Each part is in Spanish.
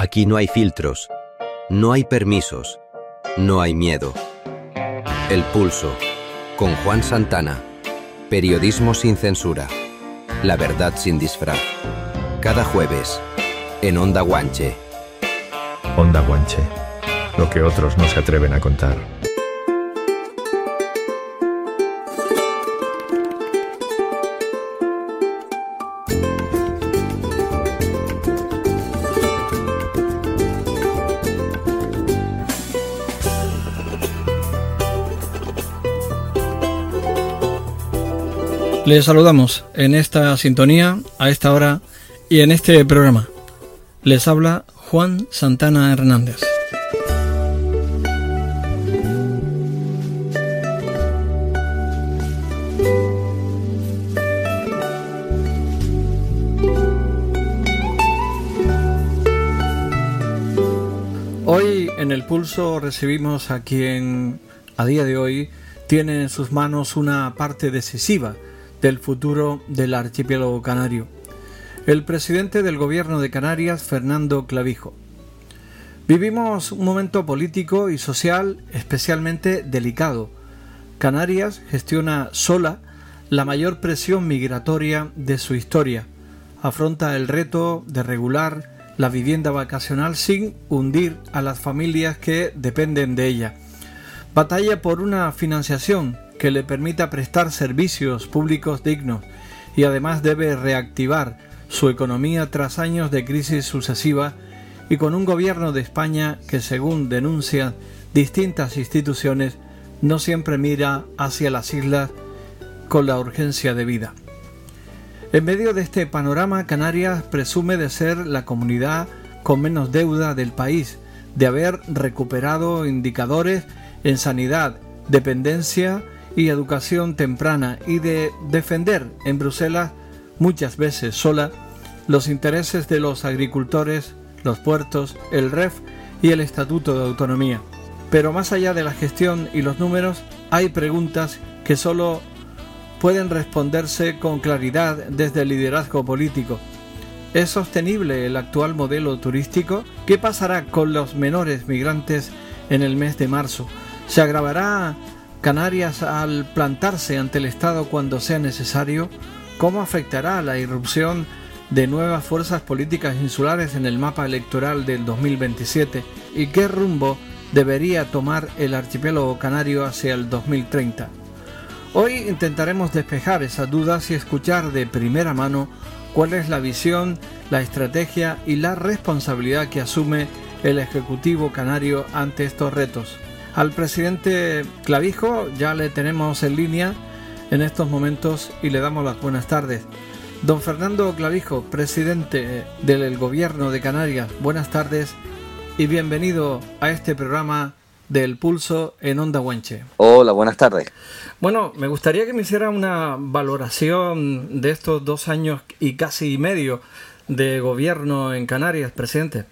Aquí no hay filtros, no hay permisos, no hay miedo. El Pulso, con Juan Santana. Periodismo sin censura. La verdad sin disfraz. Cada jueves, en Onda Guanche. Onda Guanche. Lo que otros no se atreven a contar. Les saludamos en esta sintonía, a esta hora y en este programa. Les habla Juan Santana Hernández. Hoy en El Pulso recibimos a quien a día de hoy tiene en sus manos una parte decisiva del futuro del archipiélago canario, el presidente del gobierno de Canarias, Fernando Clavijo. Vivimos un momento político y social especialmente delicado. Canarias gestiona sola la mayor presión migratoria de su historia. Afronta el reto de regular la vivienda vacacional sin hundir a las familias que dependen de ella. Batalla por una financiación que le permita prestar servicios públicos dignos y además debe reactivar su economía tras años de crisis sucesiva y con un gobierno de España que, según denuncian distintas instituciones, no siempre mira hacia las islas con la urgencia debida. En medio de este panorama, Canarias presume de ser la comunidad con menos deuda del país, de haber recuperado indicadores en sanidad, dependencia y educación temprana y de defender en Bruselas, muchas veces sola, los intereses de los agricultores, los puertos, el REF y el Estatuto de Autonomía. Pero más allá de la gestión y los números, hay preguntas que solo pueden responderse con claridad desde el liderazgo político. ¿Es sostenible el actual modelo turístico? ¿Qué pasará con los menores migrantes en el mes de marzo? ¿Se agravará Canarias al plantarse ante el Estado cuando sea necesario? ¿Cómo afectará la irrupción de nuevas fuerzas políticas insulares en el mapa electoral del 2027? ¿Y qué rumbo debería tomar el archipiélago canario hacia el 2030? Hoy intentaremos despejar esas dudas y escuchar de primera mano cuál es la visión, la estrategia y la responsabilidad que asume el Ejecutivo canario ante estos retos. Al presidente Clavijo ya le tenemos en línea en estos momentos y le damos las buenas tardes. Don Fernando Clavijo, presidente del Gobierno de Canarias, buenas tardes y bienvenido a este programa del Pulso en Onda Guanche. Hola, buenas tardes. Bueno, me gustaría que me hiciera una valoración de estos 2 años y casi medio de gobierno en Canarias, presidente.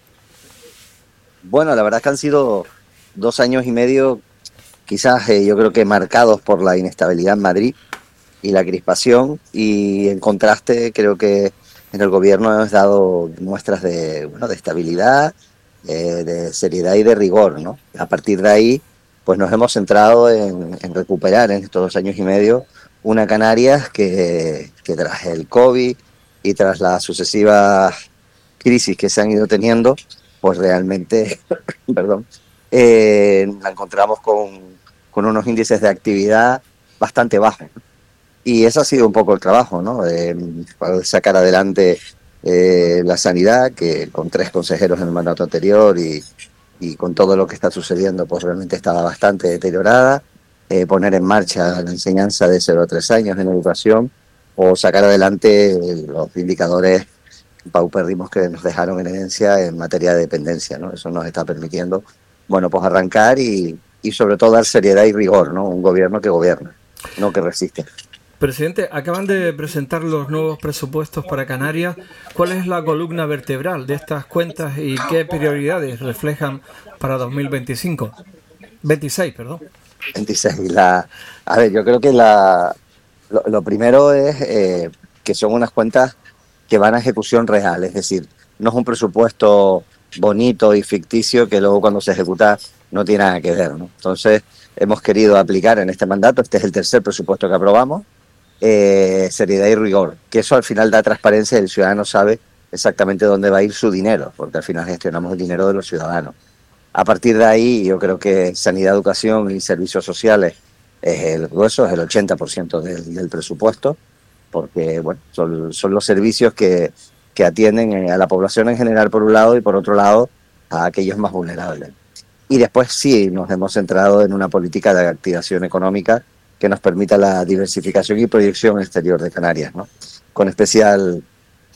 Bueno, la verdad es que han sido 2 años y medio, quizás yo creo que marcados por la inestabilidad en Madrid y la crispación, y en contraste creo que en el gobierno hemos dado muestras de estabilidad, de seriedad y de rigor, ¿no? A partir de ahí, pues nos hemos centrado en recuperar en estos 2 años y medio una Canarias que tras el COVID y tras las sucesivas crisis que se han ido teniendo, pues realmente, perdón, la encontramos con unos índices de actividad bastante bajos. Y eso ha sido un poco el trabajo, ¿no? Para sacar adelante la sanidad, que con 3 consejeros en el mandato anterior y con todo lo que está sucediendo, pues realmente estaba bastante deteriorada. Poner en marcha la enseñanza de 0 a 3 años en educación o sacar adelante los indicadores paupérrimos que nos dejaron en herencia en materia de dependencia, ¿no? Eso nos está permitiendo, bueno, pues arrancar y sobre todo dar seriedad y rigor, ¿no? Un gobierno que gobierna, no que resiste. Presidente, acaban de presentar los nuevos presupuestos para Canarias. ¿Cuál es la columna vertebral de estas cuentas y qué prioridades reflejan para 2025? 26, perdón. 26. A ver, yo creo que lo primero es que son unas cuentas que van a ejecución real, es decir, no es un presupuesto bonito y ficticio que luego cuando se ejecuta no tiene nada que ver, ¿no? Entonces hemos querido aplicar en este mandato, este es el tercer presupuesto que aprobamos, seriedad y rigor, que eso al final da transparencia y el ciudadano sabe exactamente dónde va a ir su dinero, porque al final gestionamos el dinero de los ciudadanos. A partir de ahí, yo creo que sanidad, educación y servicios sociales es el grueso, es el 80% del presupuesto, porque bueno, son los servicios que atienden a la población en general por un lado y por otro lado a aquellos más vulnerables. Y después sí nos hemos centrado en una política de activación económica que nos permita la diversificación y proyección exterior de Canarias, ¿no? Con especial,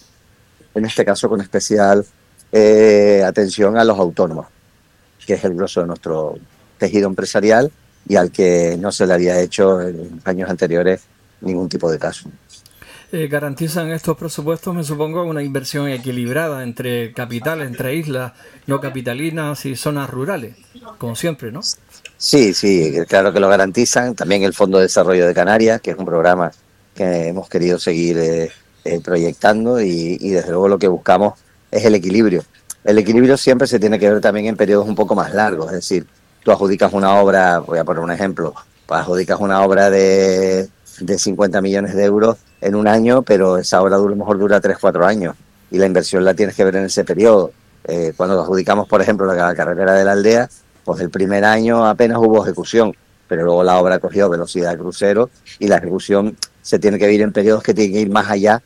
en este caso, con especial atención a los autónomos, que es el grosso de nuestro tejido empresarial y al que no se le había hecho en años anteriores ningún tipo de caso. Garantizan estos presupuestos, me supongo, una inversión equilibrada entre capitales, entre islas no capitalinas y zonas rurales, como siempre, ¿no? Sí, claro que lo garantizan. También el Fondo de Desarrollo de Canarias, que es un programa que hemos querido seguir proyectando y desde luego lo que buscamos es el equilibrio. El equilibrio siempre se tiene que ver también en periodos un poco más largos, es decir, tú adjudicas una obra, voy a poner un ejemplo, adjudicas una obra de 50 millones de euros en un año, pero esa obra a lo mejor dura 3-4 años y la inversión la tienes que ver en ese periodo. Cuando adjudicamos, por ejemplo, la carretera de la aldea, pues el primer año apenas hubo ejecución, pero luego la obra cogió velocidad de crucero y la ejecución se tiene que ir en periodos que tienen que ir más allá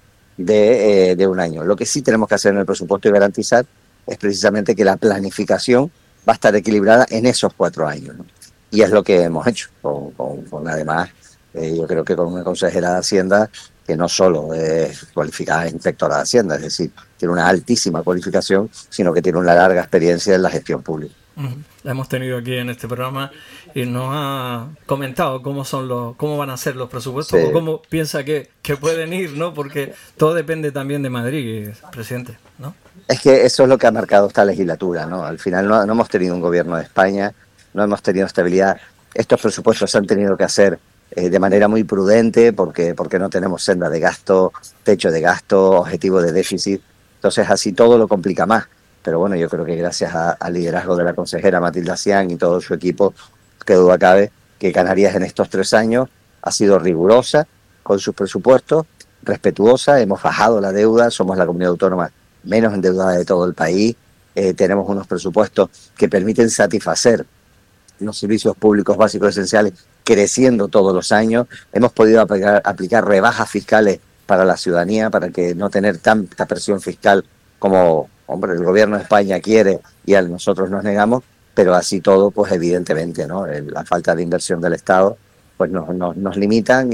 de un año. Lo que sí tenemos que hacer en el presupuesto y garantizar es precisamente que la planificación va a estar equilibrada en esos 4 años, ¿no? Y es lo que hemos hecho, con además, yo creo que con una consejera de Hacienda que no solo es cualificada inspectora de Hacienda, es decir, tiene una altísima cualificación, sino que tiene una larga experiencia en la gestión pública. La hemos tenido aquí en este programa y nos ha comentado cómo van a ser los presupuestos, sí, o cómo piensa que pueden ir, ¿no? Porque todo depende también de Madrid, presidente, ¿no? Es que eso es lo que ha marcado esta legislatura, ¿no? Al final no hemos tenido un gobierno de España, no hemos tenido estabilidad. Estos presupuestos se han tenido que hacer de manera muy prudente porque no tenemos senda de gasto, techo de gasto, objetivo de déficit. Entonces así todo lo complica más. Pero bueno, yo creo que gracias al liderazgo de la consejera Matilda Cian y todo su equipo, que duda cabe que Canarias en estos 3 años ha sido rigurosa con sus presupuestos, respetuosa, hemos bajado la deuda, somos la comunidad autónoma menos endeudada de todo el país, tenemos unos presupuestos que permiten satisfacer los servicios públicos básicos esenciales creciendo todos los años, hemos podido aplicar rebajas fiscales para la ciudadanía, para que no tener tanta presión fiscal como el gobierno de España quiere y a nosotros nos negamos, pero así todo, pues evidentemente, ¿no? La falta de inversión del Estado pues nos limitan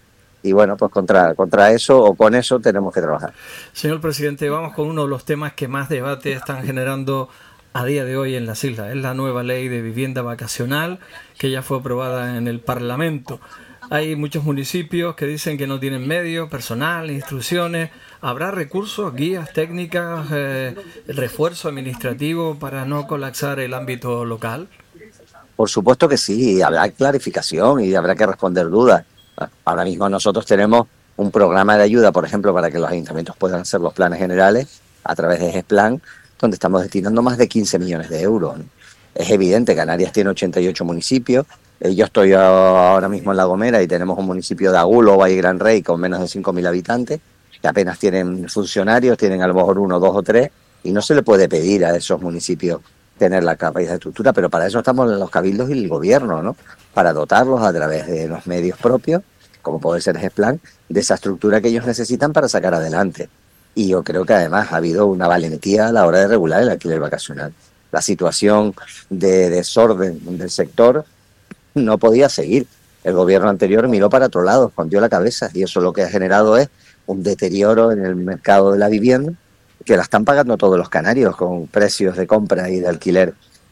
y bueno, pues contra eso o con eso tenemos que trabajar. Señor presidente, vamos con uno de los temas que más debate están generando a día de hoy en las islas. Es la nueva ley de vivienda vacacional que ya fue aprobada en el Parlamento. Hay muchos municipios que dicen que no tienen medios, personal, instrucciones. ¿Habrá recursos, guías, técnicas, refuerzo administrativo para no colapsar el ámbito local? Por supuesto que sí, habrá clarificación y habrá que responder dudas. Ahora mismo nosotros tenemos un programa de ayuda, por ejemplo, para que los ayuntamientos puedan hacer los planes generales a través de GESPLAN, donde estamos destinando más de 15 millones de euros. Es evidente, Canarias tiene 88 municipios. Yo estoy ahora mismo en La Gomera y tenemos un municipio de Agulo, Valle Gran Rey, con menos de 5.000 habitantes, que apenas tienen funcionarios, tienen a lo mejor 1, 2 o 3, y no se le puede pedir a esos municipios tener la capacidad de estructura, pero para eso estamos los cabildos y el gobierno, ¿no? Para dotarlos a través de los medios propios, como puede ser GESPLAN, de esa estructura que ellos necesitan para sacar adelante. Y yo creo que además ha habido una valentía a la hora de regular el alquiler vacacional. La situación de desorden del sector no podía seguir. El gobierno anterior miró para otro lado, escondió la cabeza, y eso lo que ha generado es un deterioro en el mercado de la vivienda, que la están pagando todos los canarios con precios de compra y de alquiler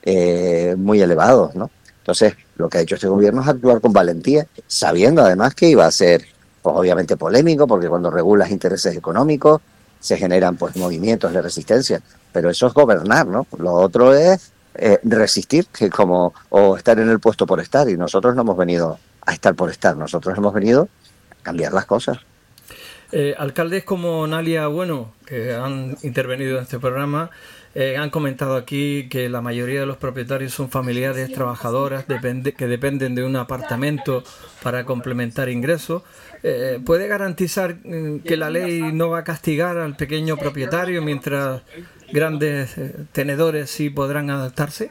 muy elevados, ¿no? Entonces, lo que ha hecho este gobierno es actuar con valentía, sabiendo además que iba a ser, pues, obviamente polémico, porque cuando regulas intereses económicos se generan, pues, movimientos de resistencia, pero eso es gobernar, ¿no? Lo otro es resistir, o estar en el puesto por estar, y nosotros no hemos venido a estar por estar, nosotros hemos venido a cambiar las cosas. Alcaldes como Nalia Bueno, que han intervenido en este programa, han comentado aquí que la mayoría de los propietarios son familiares trabajadoras que dependen de un apartamento para complementar ingresos. ¿Puede garantizar que la ley no va a castigar al pequeño propietario mientras grandes tenedores sí podrán adaptarse?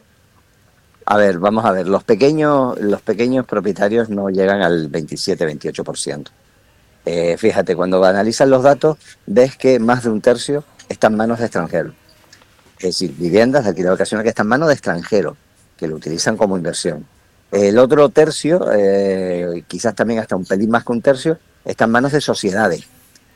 A ver, vamos a ver, los pequeños propietarios no llegan al 27-28%. Fíjate, cuando analizas los datos, ves que más de un tercio está en manos de extranjeros. Es decir, viviendas de alquiler ocasional que están en manos de extranjeros, que lo utilizan como inversión. El otro tercio, quizás también hasta un pelín más que un tercio, está en manos de sociedades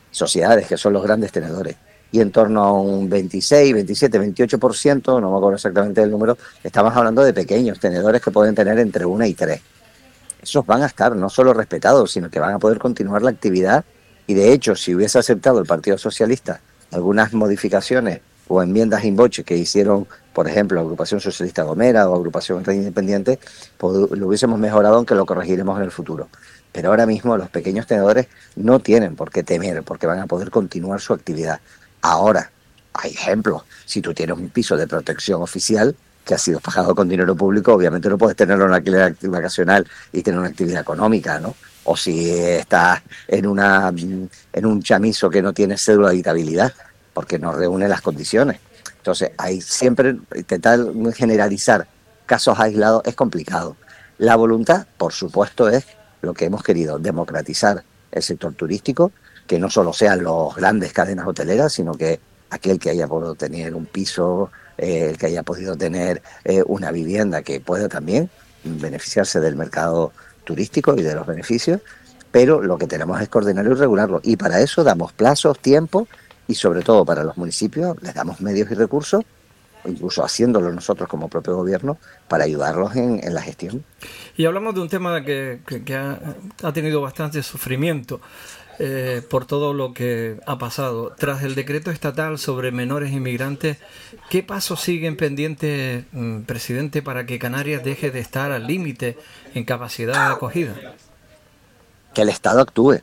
que son los grandes tenedores. Y en torno a un 26, 27, 28%, no me acuerdo exactamente del número, estamos hablando de pequeños tenedores que pueden tener entre 1 y 3. Esos van a estar no solo respetados, sino que van a poder continuar la actividad. Y de hecho, si hubiese aceptado el Partido Socialista algunas modificaciones o enmiendas in voce que hicieron, por ejemplo, Agrupación Socialista Gomera o Agrupación Red Independiente, pues lo hubiésemos mejorado, aunque lo corregiremos en el futuro. Pero ahora mismo los pequeños tenedores no tienen por qué temer, porque van a poder continuar su actividad. Ahora, hay ejemplos. Si tú tienes un piso de protección oficial que ha sido pagado con dinero público, obviamente no puedes tenerlo en alquiler vacacional y tener una actividad económica, ¿no? O si estás en un chamizo que no tiene cédula de habitabilidad, porque no reúne las condiciones. Entonces, hay siempre intentar generalizar casos aislados es complicado. La voluntad, por supuesto, es lo que hemos querido, democratizar el sector turístico, que no solo sean las grandes cadenas hoteleras, sino que aquel que haya podido tener un piso, el que haya podido tener una vivienda, que pueda también beneficiarse del mercado turístico y de los beneficios, pero lo que tenemos es coordinarlo y regularlo. Y para eso damos plazos, tiempo, y sobre todo para los municipios les damos medios y recursos, incluso haciéndolo nosotros como propio gobierno, para ayudarlos en la gestión. Y hablamos de un tema que ha tenido bastante sufrimiento por todo lo que ha pasado. Tras el decreto estatal sobre menores inmigrantes, ¿qué pasos siguen pendientes, presidente, para que Canarias deje de estar al límite en capacidad de acogida? Que el Estado actúe,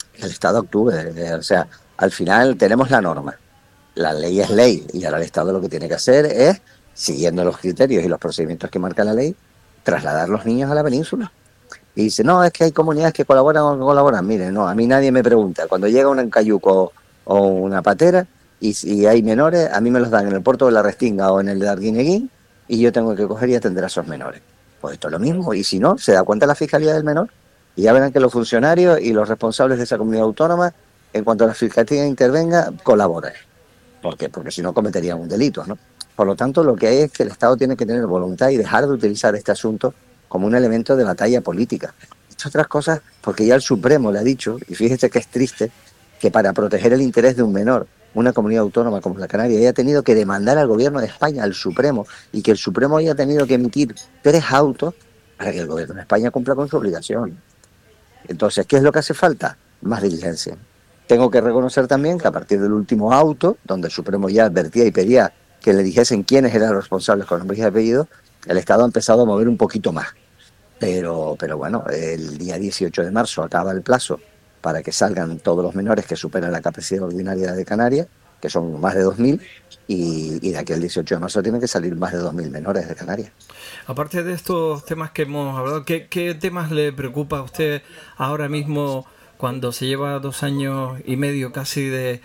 o sea, al final tenemos la norma, la ley es ley, y ahora el Estado lo que tiene que hacer es, siguiendo los criterios y los procedimientos que marca la ley, trasladar los niños a la península. Y dice, no, es que hay comunidades que colaboran o no colaboran. Mire, no, a mí nadie me pregunta. Cuando llega un cayuco o una patera y si hay menores, a mí me los dan en el puerto de la Restinga o en el de Arguineguín, y yo tengo que coger y atender a esos menores. Pues esto es lo mismo, y si no, se da cuenta la Fiscalía del Menor, y ya verán que los funcionarios y los responsables de esa comunidad autónoma, en cuanto a la Fiscalía intervenga, colaboran. ¿Por qué? Porque si no cometerían un delito, ¿no? Por lo tanto, lo que hay es que el Estado tiene que tener voluntad y dejar de utilizar este asunto como un elemento de batalla política. Estas otras cosas, porque ya el Supremo le ha dicho, y fíjese que es triste, que para proteger el interés de un menor, una comunidad autónoma como la Canaria haya tenido que demandar al gobierno de España, al Supremo, y que el Supremo haya tenido que emitir 3 autos para que el gobierno de España cumpla con su obligación. Entonces, ¿qué es lo que hace falta? Más diligencia. Tengo que reconocer también que a partir del último auto, donde el Supremo ya advertía y pedía que le dijesen quiénes eran los responsables con nombres y apellidos, el Estado ha empezado a mover un poquito más. Pero bueno, el día 18 de marzo acaba el plazo para que salgan todos los menores que superan la capacidad ordinaria de Canarias, que son más de 2.000, y de aquí al 18 de marzo tienen que salir más de 2.000 menores de Canarias. Aparte de estos temas que hemos hablado, ¿qué temas le preocupa a usted ahora mismo cuando se lleva 2 años y medio casi de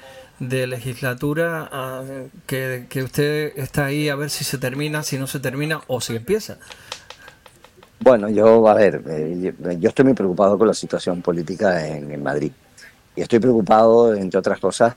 legislatura, que usted está ahí a ver si se termina, si no se termina o si empieza? Bueno, yo estoy muy preocupado con la situación política en Madrid. Y estoy preocupado, entre otras cosas,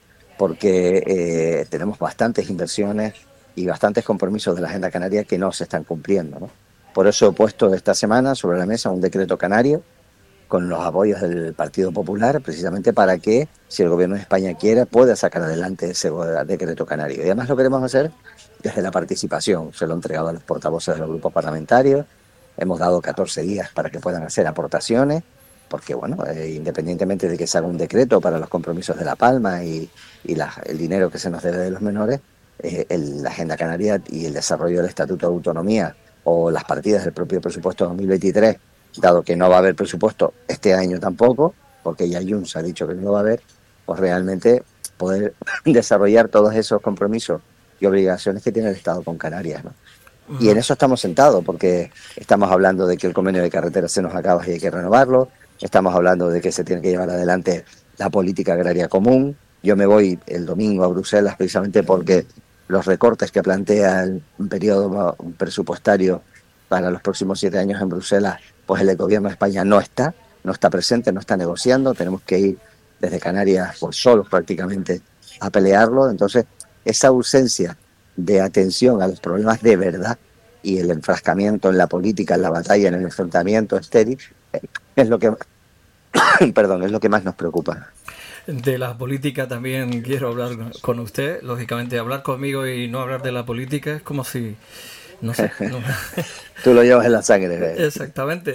porque tenemos bastantes inversiones y bastantes compromisos de la Agenda Canaria que no se están cumpliendo, ¿no? Por eso he puesto esta semana sobre la mesa un decreto canario con los apoyos del Partido Popular, precisamente para que, si el Gobierno de España quiere, pueda sacar adelante ese decreto canario. Y además lo queremos hacer desde la participación. Se lo he entregado a los portavoces de los grupos parlamentarios. Hemos dado 14 días para que puedan hacer aportaciones, porque bueno, independientemente de que se haga un decreto para los compromisos de La Palma y el dinero que se nos debe de los menores, la Agenda Canaria y el desarrollo del Estatuto de Autonomía o las partidas del propio presupuesto 2023, dado que no va a haber presupuesto este año tampoco, porque ya Junts ha dicho que no lo va a haber, pues realmente poder desarrollar todos esos compromisos y obligaciones que tiene el Estado con Canarias, ¿no? Y en eso estamos sentados, porque estamos hablando de que el convenio de carreteras se nos acaba y hay que renovarlo, estamos hablando de que se tiene que llevar adelante la política agraria común. Yo me voy el domingo a Bruselas precisamente porque los recortes que plantea el periodo presupuestario para los próximos 7 años en Bruselas, pues el gobierno de España no está presente, no está negociando, tenemos que ir desde Canarias pues solos prácticamente a pelearlo. Entonces, esa ausencia de atención a los problemas de verdad y el enfrascamiento en la política, en la batalla, en el enfrentamiento estéril, es lo que perdón, es lo que más nos preocupa. De la política también quiero hablar con usted. Lógicamente, hablar conmigo y no hablar de la política es como si, no sé. No. Tú lo llevas en la sangre. Exactamente.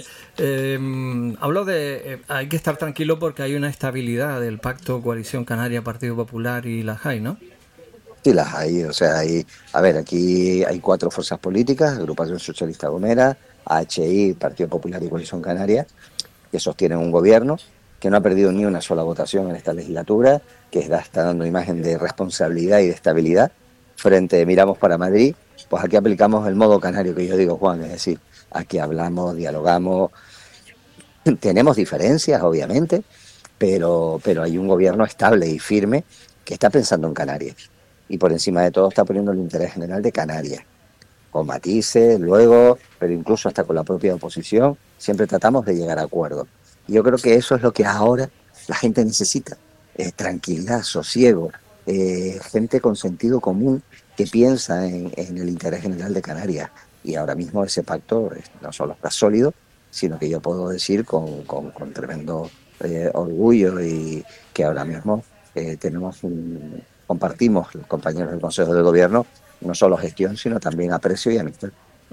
Hablo de... hay que estar tranquilo porque hay una estabilidad del pacto Coalición Canaria, Partido Popular y la JAI, ¿no? Sí, las hay. O sea, a ver, aquí hay 4 fuerzas políticas: Agrupación Socialista Gomera, AHI, Partido Popular y Coalición Canaria, que sostienen un gobierno que no ha perdido ni una sola votación en esta legislatura, que está dando imagen de responsabilidad y de estabilidad. Miramos para Madrid, pues aquí aplicamos el modo canario que yo digo, Juan, es decir, aquí hablamos, dialogamos, tenemos diferencias, obviamente, pero hay un gobierno estable y firme que está pensando en Canarias. Y por encima de todo está poniendo el interés general de Canarias, con matices, luego, pero incluso hasta con la propia oposición, siempre tratamos de llegar a acuerdos. Y yo creo que eso es lo que ahora la gente necesita, tranquilidad, sosiego, gente con sentido común que piensa en el interés general de Canarias. Y ahora mismo ese pacto no solo está sólido, sino que yo puedo decir con tremendo orgullo y que ahora mismo compartimos los compañeros del Consejo de Gobierno no solo gestión, sino también aprecio y amistad.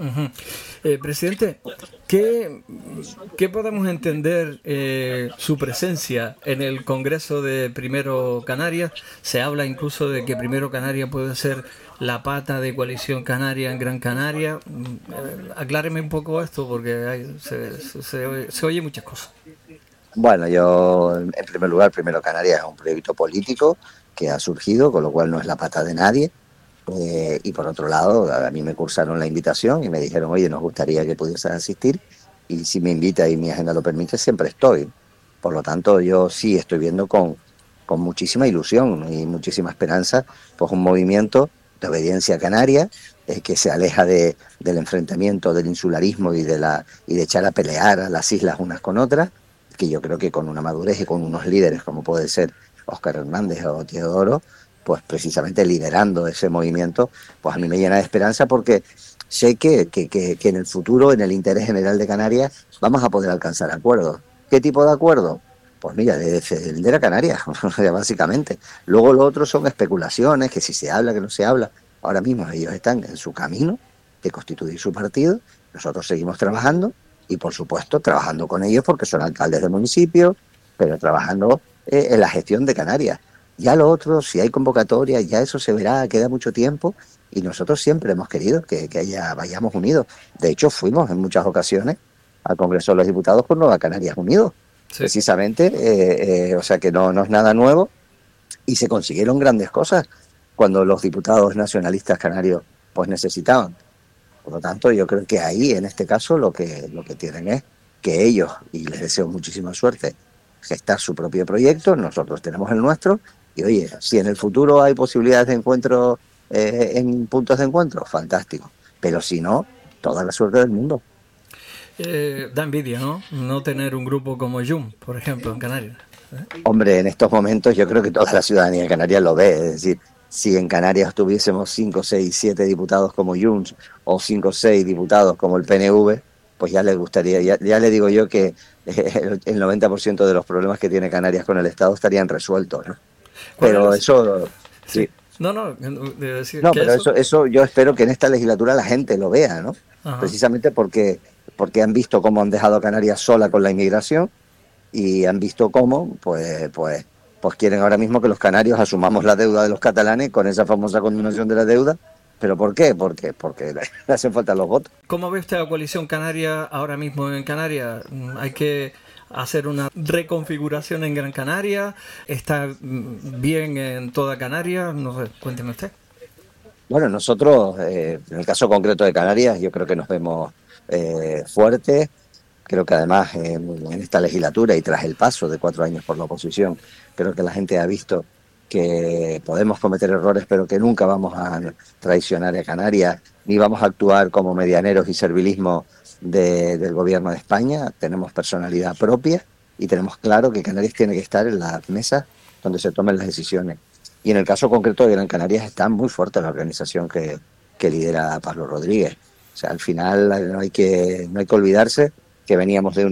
Presidente, ¿qué podemos entender su presencia en el Congreso de Primero Canarias? Se habla incluso de que Primero Canarias puede ser la pata de Coalición Canaria en Gran Canaria. Acláreme un poco esto porque se oye muchas cosas. Bueno, yo en primer lugar, Primero Canarias es un proyecto político que ha surgido, con lo cual no es la pata de nadie. Y por otro lado, a mí me cursaron la invitación y me dijeron, oye, nos gustaría que pudieses asistir, y si me invita y mi agenda lo permite, siempre estoy. Por lo tanto, yo sí estoy viendo con muchísima ilusión y muchísima esperanza pues un movimiento de obediencia canaria que se aleja del enfrentamiento, del insularismo y de echar a pelear a las islas unas con otras, que yo creo que con una madurez y con unos líderes como puede ser Óscar Hernández o Teodoro, pues precisamente liderando ese movimiento, pues a mí me llena de esperanza porque sé que en el futuro, en el interés general de Canarias, vamos a poder alcanzar acuerdos. ¿Qué tipo de acuerdos? Pues mira, de defender a Canarias, básicamente. Luego lo otro son especulaciones, que si se habla, que no se habla. Ahora mismo ellos están en su camino de constituir su partido, nosotros seguimos trabajando y por supuesto trabajando con ellos porque son alcaldes del municipio, pero trabajando en la gestión de Canarias. Ya lo otro, si hay convocatoria, ya eso se verá, queda mucho tiempo, y nosotros siempre hemos querido que vayamos unidos. De hecho, fuimos en muchas ocasiones al Congreso de los Diputados por Nueva Canarias Unidos, sí. Precisamente, o sea que no es nada nuevo, y se consiguieron grandes cosas cuando los diputados nacionalistas canarios pues necesitaban. Por lo tanto, yo creo que ahí, en este caso, lo que tienen es que ellos, y les deseo muchísima suerte, gestar su propio proyecto, nosotros tenemos el nuestro. Y oye, si en el futuro hay posibilidades de encuentro en puntos de encuentro, fantástico. Pero si no, toda la suerte del mundo. Da envidia, ¿no? No tener un grupo como Jum, por ejemplo, en Canarias. Hombre, en estos momentos yo creo que toda la ciudadanía de Canarias lo ve. Es decir, si en Canarias tuviésemos 5, 6, 7 diputados como Junts o 5 o 6 diputados como el PNV, pues ya les gustaría, ya le digo yo que el 90% de los problemas que tiene Canarias con el Estado estarían resueltos, ¿no? Pero eso, sí. No, pero eso yo espero que en esta legislatura la gente lo vea, ¿no? Ajá. Precisamente porque han visto cómo han dejado a Canarias sola con la inmigración y han visto cómo, pues quieren ahora mismo que los canarios asumamos la deuda de los catalanes con esa famosa condonación de la deuda. ¿Pero por qué? Porque le hacen falta los votos. ¿Cómo ve usted la coalición canaria ahora mismo en Canarias? hacer una reconfiguración en Gran Canaria? ¿Está bien en toda Canarias? No sé, cuénteme usted. Bueno, nosotros, en el caso concreto de Canarias, yo creo que nos vemos fuertes. Creo que además en esta legislatura y tras el paso de 4 años por la oposición, creo que la gente ha visto que podemos cometer errores, pero que nunca vamos a traicionar a Canarias, ni vamos a actuar como medianeros y servilismo del gobierno de España. Tenemos personalidad propia y tenemos claro que Canarias tiene que estar en las mesas donde se tomen las decisiones. Y en el caso concreto de Gran Canarias está muy fuerte la organización que lidera Pablo Rodríguez. O sea, al final no hay que olvidarse que veníamos de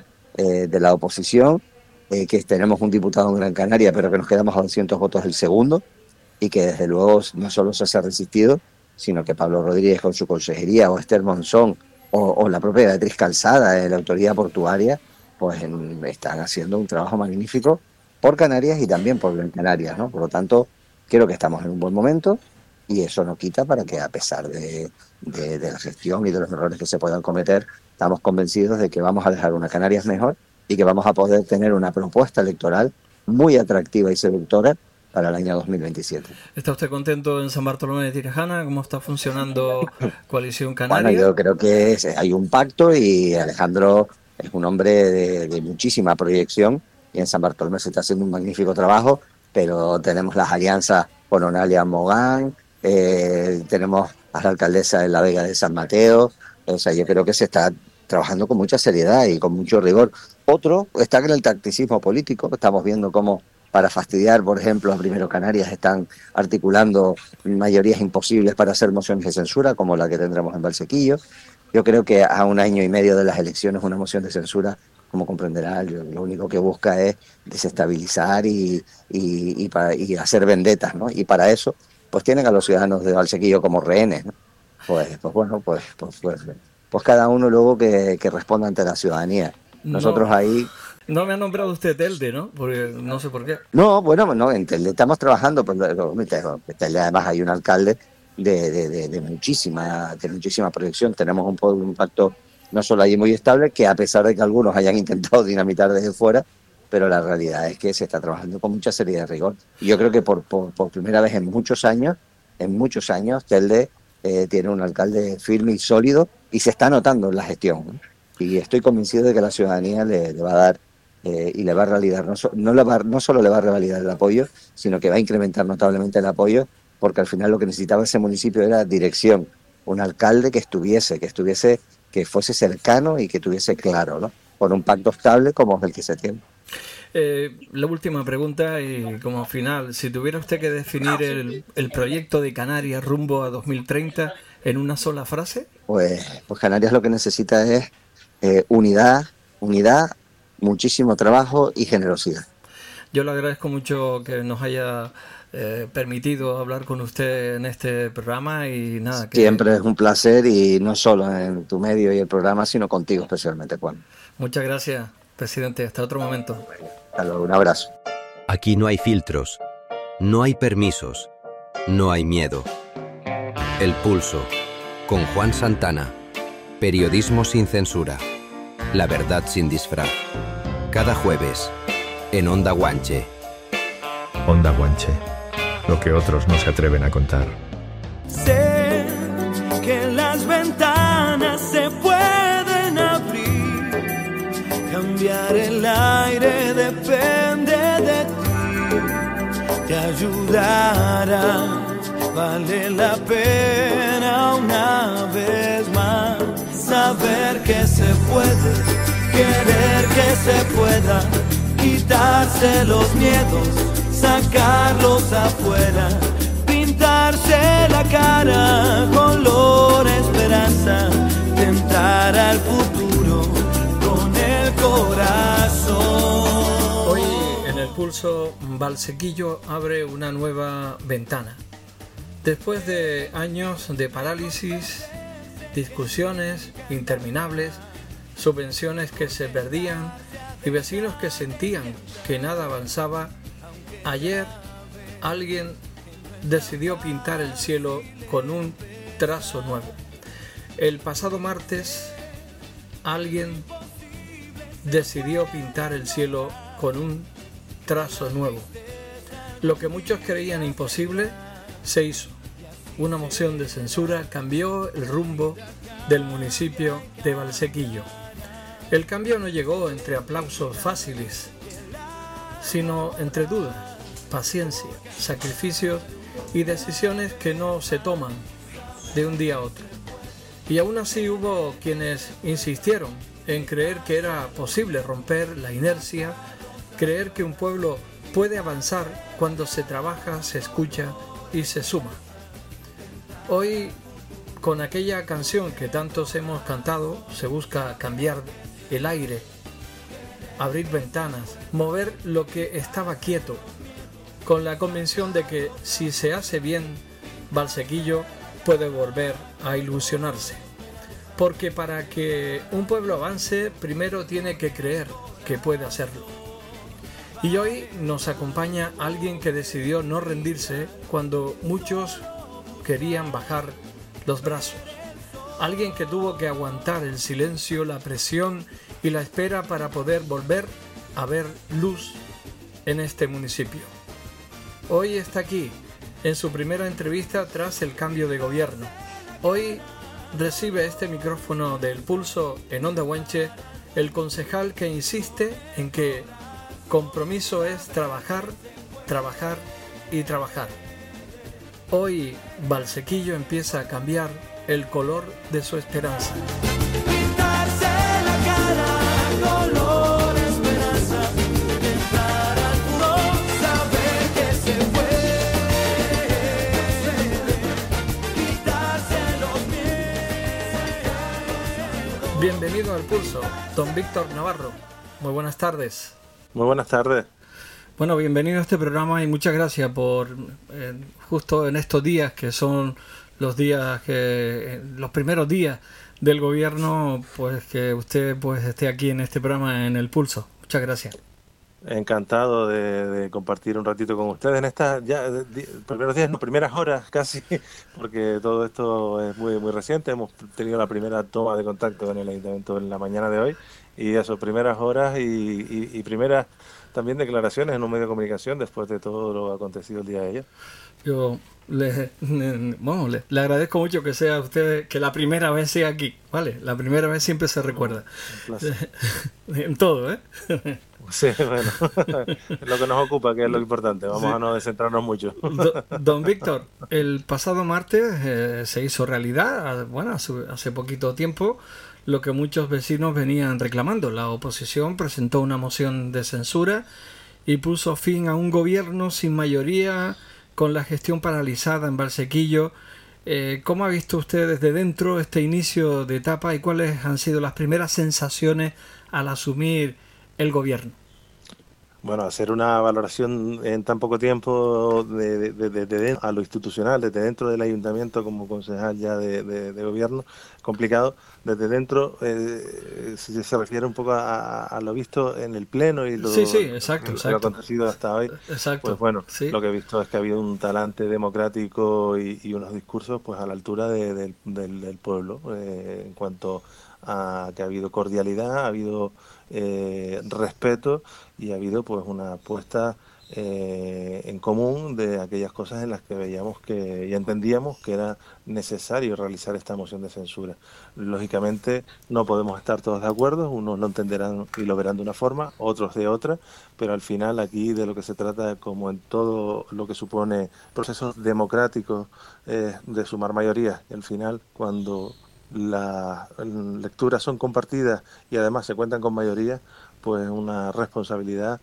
la oposición, que tenemos un diputado en Gran Canaria, pero que nos quedamos a 200 votos del segundo, y que desde luego no solo se ha resistido, sino que Pablo Rodríguez con su consejería, o Esther Monzón, o la propia Beatriz Calzada de la autoridad portuaria, pues están haciendo un trabajo magnífico por Canarias y también por Gran Canarias, ¿no? Por lo tanto, creo que estamos en un buen momento, y eso no quita para que, a pesar de la gestión y de los errores que se puedan cometer, estamos convencidos de que vamos a dejar una Canarias mejor y que vamos a poder tener una propuesta electoral muy atractiva y seductora para el año 2027. ¿Está usted contento en San Bartolomé de Tirajana? ¿Cómo está funcionando Coalición Canaria? Bueno, yo creo que hay un pacto y Alejandro es un hombre de muchísima proyección, y en San Bartolomé se está haciendo un magnífico trabajo, pero tenemos las alianzas con Onalia Mogán, tenemos a la alcaldesa de La Vega de San Mateo. O sea, yo creo que se está trabajando con mucha seriedad y con mucho rigor. Otro está en el tacticismo político. Estamos viendo cómo, para fastidiar, por ejemplo, a Primero Canarias, están articulando mayorías imposibles para hacer mociones de censura, como la que tendremos en Valsequillo. Yo creo que a 1 año y medio de las elecciones, una moción de censura, como comprenderá, lo único que busca es desestabilizar y hacer vendetas, ¿no? Y para eso, pues tienen a los ciudadanos de Valsequillo como rehenes, ¿no? Pues cada uno luego que responda ante la ciudadanía. Nosotros ahí... No me ha nombrado usted Telde, ¿no? Porque no sé por qué. No, bueno, no, en Telde estamos trabajando, pues en Telde además hay un alcalde de muchísima proyección. Tenemos un pacto no solo allí muy estable, que a pesar de que algunos hayan intentado dinamitar desde fuera, pero la realidad es que se está trabajando con mucha seriedad y rigor. Y yo creo que por primera vez en muchos años, Telde tiene un alcalde firme y sólido, y se está notando en la gestión, ¿no? Y estoy convencido de que la ciudadanía le va a dar y le va a revalidar, no solo le va a revalidar el apoyo, sino que va a incrementar notablemente el apoyo, porque al final lo que necesitaba ese municipio era dirección, un alcalde que fuese cercano y que tuviese claro, ¿no? Por un pacto estable como es el que se tiene. La última pregunta, y como final, si tuviera usted que definir el proyecto de Canarias rumbo a 2030 en una sola frase. Pues Canarias lo que necesita es unidad, muchísimo trabajo y generosidad. Yo le agradezco mucho que nos haya permitido hablar con usted en este programa, y nada. Siempre es un placer, y no solo en tu medio y el programa, sino contigo especialmente, Juan. Muchas gracias, presidente. Hasta otro momento. Hasta luego, un abrazo. Aquí no hay filtros, no hay permisos, no hay miedo. El Pulso, con Juan Santana. Periodismo sin censura. La verdad sin disfraz. Cada jueves, en Onda Guanche. Onda Guanche, lo que otros no se atreven a contar. Sé que las ventanas se pueden abrir, cambiar el aire depende de ti, te ayudará, vale la pena una vez más, saber que se puede, querer que se pueda, quitarse los miedos, sacarlos afuera, pintarse la cara, color esperanza, tentar al futuro con el corazón. Hoy en el Pulso, Valsequillo abre una nueva ventana. Después de años de parálisis, discusiones interminables, subvenciones que se perdían y vecinos que sentían que nada avanzaba, ayer alguien decidió pintar el cielo con un trazo nuevo. El pasado martes alguien decidió pintar el cielo con un trazo nuevo. Lo que muchos creían imposible se hizo. Una moción de censura cambió el rumbo del municipio de Valsequillo. El cambio no llegó entre aplausos fáciles, sino entre dudas, paciencia, sacrificios y decisiones que no se toman de un día a otro. Y aún así hubo quienes insistieron en creer que era posible romper la inercia, creer que un pueblo puede avanzar cuando se trabaja, se escucha y se suma. Hoy, con aquella canción que tantos hemos cantado, se busca cambiar el aire, abrir ventanas, mover lo que estaba quieto, con la convicción de que si se hace bien, Valsequillo puede volver a ilusionarse. Porque para que un pueblo avance, primero tiene que creer que puede hacerlo. Y hoy nos acompaña alguien que decidió no rendirse cuando muchos querían bajar los brazos. Alguien que tuvo que aguantar el silencio, la presión y la espera para poder volver a ver luz en este municipio. Hoy está aquí, en su primera entrevista tras el cambio de gobierno. Hoy recibe este micrófono del Pulso en Onda Guanche el concejal que insiste en que compromiso es trabajar, trabajar y trabajar. Hoy Valsequillo empieza a cambiar el color de su esperanza. Pintarse la cara color esperanza, entrar al furor, saber que se puede, quitarse los miedos. Bienvenido al Pulso, don Víctor Navarro. Muy buenas tardes. Muy buenas tardes. Bueno, bienvenido a este programa y muchas gracias por justo en estos días que son los días los primeros días del gobierno, pues que usted pues esté aquí en este programa en el Pulso. Muchas gracias. Encantado de compartir un ratito con ustedes en estas primeros días, no, primeras horas casi, porque todo esto es muy reciente. Hemos tenido la primera toma de contacto en el Ayuntamiento en la mañana de hoy y eso, primeras horas y primeras también declaraciones en un medio de comunicación después de todo lo acontecido el día de ayer. Yo le agradezco mucho que sea usted, que la primera vez sea aquí, ¿vale? La primera vez siempre se recuerda. Un placer. En todo, ¿eh? Sí, bueno, es lo que nos ocupa, que es lo importante. Vamos a no descentrarnos mucho. Don Víctor, el pasado martes se hizo realidad, bueno, hace poquito tiempo, lo que muchos vecinos venían reclamando. La oposición presentó una moción de censura y puso fin a un gobierno sin mayoría, con la gestión paralizada en Valsequillo. ¿Cómo ha visto usted desde dentro este inicio de etapa y cuáles han sido las primeras sensaciones al asumir el gobierno? Bueno, hacer una valoración en tan poco tiempo de a lo institucional, desde dentro del ayuntamiento como concejal ya de gobierno, complicado. Desde dentro se refiere un poco a lo visto en el pleno y lo acontecido hasta hoy. Exacto. Pues bueno, sí. Lo que he visto es que ha habido un talante democrático y unos discursos pues a la altura del pueblo, en cuanto a que ha habido cordialidad, ha habido respeto y ha habido pues una apuesta en común de aquellas cosas en las que veíamos que y entendíamos que era necesario realizar esta moción de censura. Lógicamente no podemos estar todos de acuerdo, unos lo entenderán y lo verán de una forma, otros de otra, pero al final aquí de lo que se trata, como en todo lo que supone procesos democráticos de sumar mayorías, y al final cuando las lecturas son compartidas y además se cuentan con mayoría, pues una responsabilidad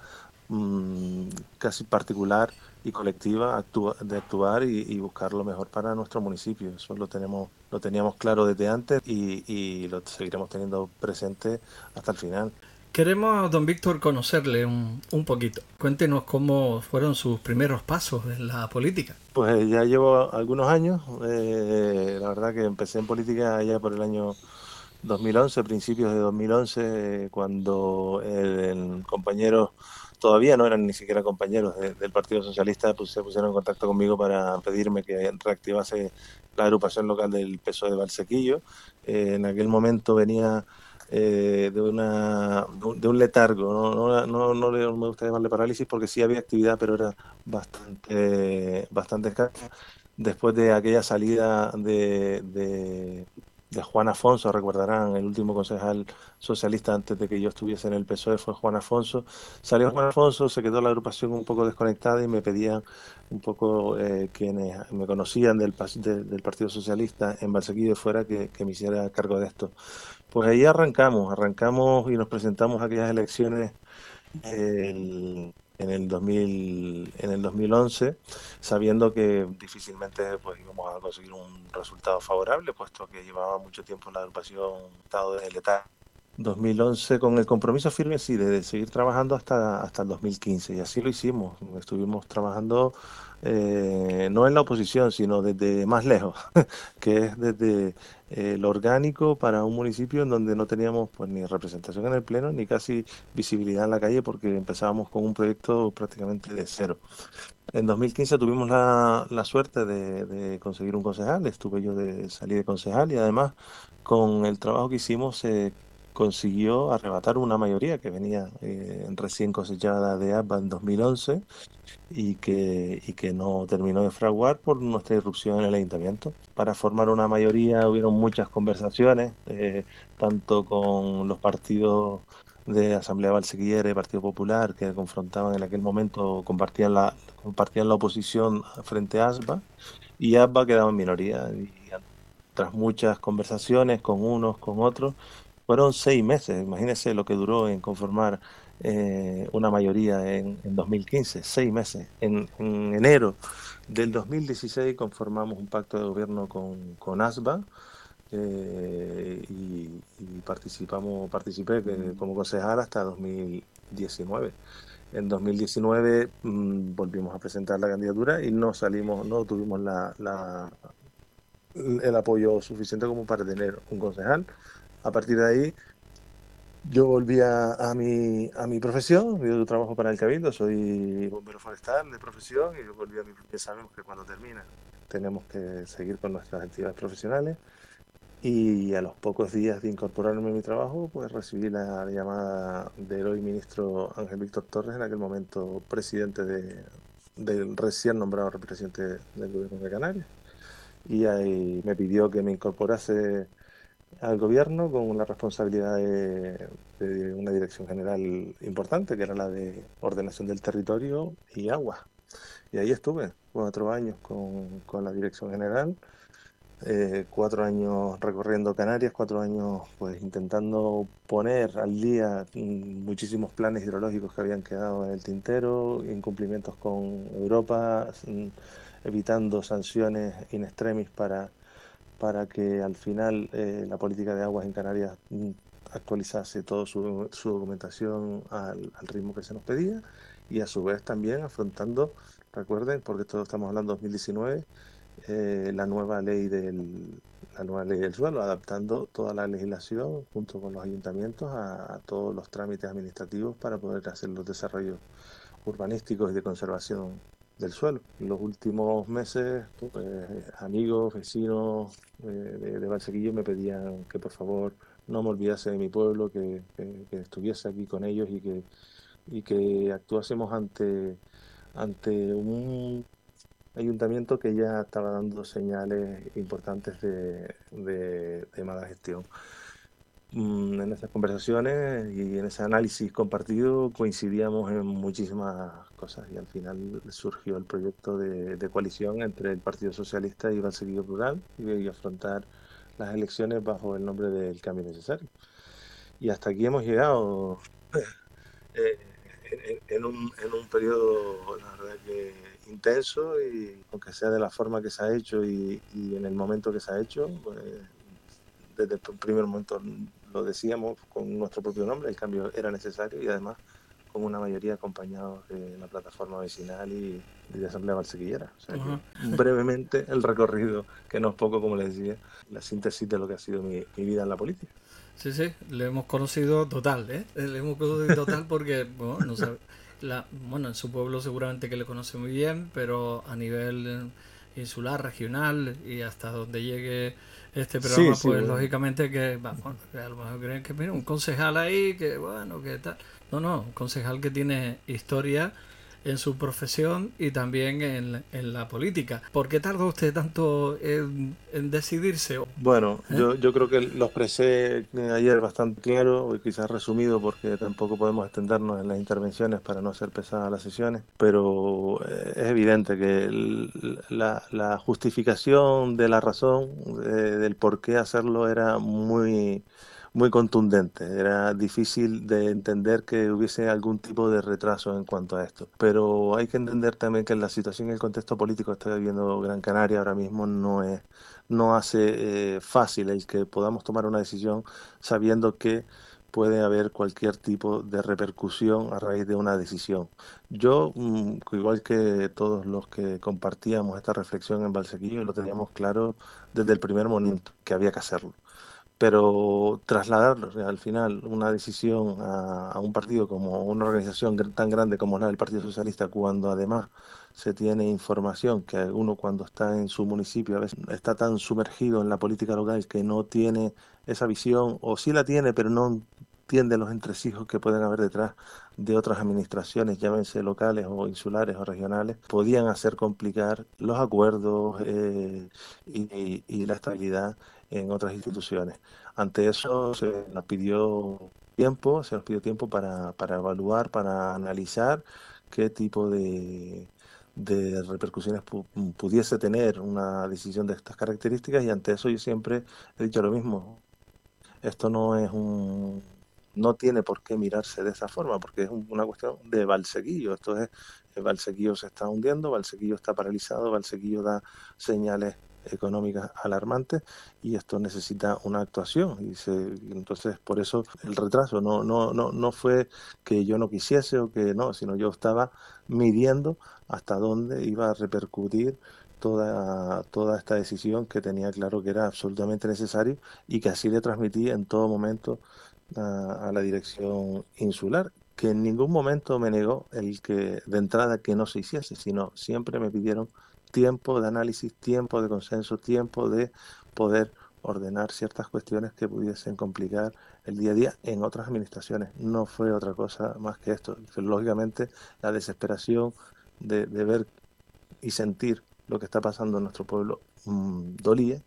casi particular y colectiva de actuar y buscar lo mejor para nuestro municipio. Eso lo teníamos claro desde antes y lo seguiremos teniendo presente hasta el final. Queremos, don Víctor, conocerle un poquito. Cuéntenos cómo fueron sus primeros pasos en la política. Pues ya llevo algunos años. La verdad que empecé en política ya por el año 2011, principios de 2011, cuando el compañero, todavía no eran ni siquiera compañeros del Partido Socialista, pues se pusieron en contacto conmigo para pedirme que reactivase la agrupación local del PSOE de Valsequillo. En aquel momento venía de un letargo. No me gusta llamarle parálisis porque sí había actividad, pero era bastante escasa. Después de aquella salida de Juan Afonso, recordarán, el último concejal socialista antes de que yo estuviese en el PSOE fue Juan Afonso. Salió Juan Afonso, se quedó la agrupación un poco desconectada y me pedían un poco quienes me conocían del Partido Socialista en Valsequillo fuera que me hiciera cargo de esto. Pues ahí arrancamos y nos presentamos a aquellas elecciones en el 2011, sabiendo que difícilmente pues íbamos a conseguir un resultado favorable, puesto que llevaba mucho tiempo la agrupación estado de letargo. 2011 con el compromiso firme, sí, de seguir trabajando hasta el 2015, y así lo hicimos. Estuvimos trabajando no en la oposición, sino desde más lejos, que es desde lo orgánico para un municipio en donde no teníamos pues ni representación en el pleno ni casi visibilidad en la calle, porque empezábamos con un proyecto prácticamente de cero. En 2015 tuvimos la suerte de conseguir un concejal, salí de concejal, y además con el trabajo que hicimos se consiguió arrebatar una mayoría que venía recién cosechada de APA en 2011 y que no terminó de fraguar por nuestra irrupción en el ayuntamiento. Para formar una mayoría hubieron muchas conversaciones, tanto con los partidos de Asamblea Valsequillera y Partido Popular, que confrontaban en aquel momento, compartían la oposición frente a ASBA, y ASBA quedaba en minoría. Y tras muchas conversaciones con unos, con otros, fueron 6 meses, imagínense lo que duró en conformar una mayoría en 2015, 6 meses. En enero del 2016 conformamos un pacto de gobierno con ASBA, y participé como concejal hasta 2019. En 2019 volvimos a presentar la candidatura y no tuvimos el apoyo suficiente como para tener un concejal. A partir de ahí yo volví a mi profesión. Yo trabajo para el Cabildo, soy bombero forestal de profesión, y yo volví a ya sabemos que cuando termina tenemos que seguir con nuestras actividades profesionales. Y a los pocos días de incorporarme a mi trabajo, pues recibí la llamada del hoy ministro Ángel Víctor Torres, en aquel momento presidente del recién nombrado presidente del gobierno de Canarias. Y ahí me pidió que me incorporase al gobierno con la responsabilidad de una dirección general importante, que era la de ordenación del territorio y agua. Y ahí estuve 4 años con la dirección general. 4 años recorriendo Canarias, 4 años pues intentando poner al día muchísimos planes hidrológicos que habían quedado en el tintero, incumplimientos con Europa, evitando sanciones in extremis para que al final la política de aguas en Canarias actualizase toda su documentación al ritmo que se nos pedía, y a su vez también afrontando, recuerden, porque todos estamos hablando de 2019, la nueva ley del suelo, adaptando toda la legislación junto con los ayuntamientos a todos los trámites administrativos para poder hacer los desarrollos urbanísticos y de conservación del suelo. En los últimos meses, pues, amigos, vecinos de Valsequillo me pedían que por favor no me olvidase de mi pueblo, que estuviese aquí con ellos y que actuásemos ante un ayuntamiento que ya estaba dando señales importantes de mala gestión. En esas conversaciones y en ese análisis compartido coincidíamos en muchísimas cosas, y al final surgió el proyecto de coalición entre el Partido Socialista y Valsequillo Plural, y afrontar las elecciones bajo el nombre del Cambio Necesario. Y hasta aquí hemos llegado. En un periodo, la verdad, que intenso, y aunque sea de la forma que se ha hecho y en el momento que se ha hecho, pues, desde el primer momento lo decíamos con nuestro propio nombre, el cambio era necesario, y además con una mayoría acompañados de la plataforma vecinal y de Asamblea Valsequillera. O sea, que, brevemente, el recorrido, que no es poco, como les decía, la síntesis de lo que ha sido mi vida en la política. Sí, sí, le hemos conocido total, ¿eh? Le hemos conocido total porque, bueno, no sabe, bueno, en su pueblo seguramente que le conoce muy bien, pero a nivel insular, regional y hasta donde llegue este Sí, programa, sí, pues bueno. lógicamente que, vamos, que a lo mejor creen que mira, un concejal ahí, que bueno, que tal. No, un concejal que tiene historia en su profesión y también en la política. ¿Por qué tardó usted tanto en decidirse? Bueno, ¿Eh? yo creo que lo expresé ayer bastante claro, y quizás resumido, porque tampoco podemos extendernos en las intervenciones para no hacer pesadas las sesiones, pero es evidente que la justificación de la razón, del por qué hacerlo era muy contundente. Era difícil de entender que hubiese algún tipo de retraso en cuanto a esto. Pero hay que entender también que la situación y el contexto político que está viviendo Gran Canaria ahora mismo no hace fácil el que podamos tomar una decisión sabiendo que puede haber cualquier tipo de repercusión a raíz de una decisión. Yo, igual que todos los que compartíamos esta reflexión en Valsequillo, lo teníamos claro desde el primer momento que había que hacerlo. Pero trasladarlo, o sea, al final una decisión a un partido como una organización tan grande como la del Partido Socialista, cuando además se tiene información que uno cuando está en su municipio a veces está tan sumergido en la política local que no tiene esa visión, o sí la tiene, pero no entiende los entresijos que pueden haber detrás de otras administraciones, llámense locales o insulares o regionales, podían hacer complicar los acuerdos y la estabilidad en otras instituciones. Ante eso se nos pidió tiempo para evaluar, para analizar qué tipo de repercusiones pudiese tener una decisión de estas características, y ante eso yo siempre he dicho lo mismo. Esto no tiene por qué mirarse de esa forma, porque es una cuestión de Valsequillo. Esto es, Valsequillo se está hundiendo, Valsequillo está paralizado, Valsequillo da señales económicas alarmantes, y esto necesita una actuación. Y entonces, por eso el retraso no fue que yo no quisiese o que no, sino yo estaba midiendo hasta dónde iba a repercutir toda esta decisión, que tenía claro que era absolutamente necesario y que así le transmití en todo momento a la dirección insular, que en ningún momento me negó el que de entrada que no se hiciese, sino siempre me pidieron tiempo de análisis, tiempo de consenso, tiempo de poder ordenar ciertas cuestiones que pudiesen complicar el día a día en otras administraciones. No fue otra cosa más que esto. Lógicamente, la desesperación de ver y sentir lo que está pasando en nuestro pueblo dolía,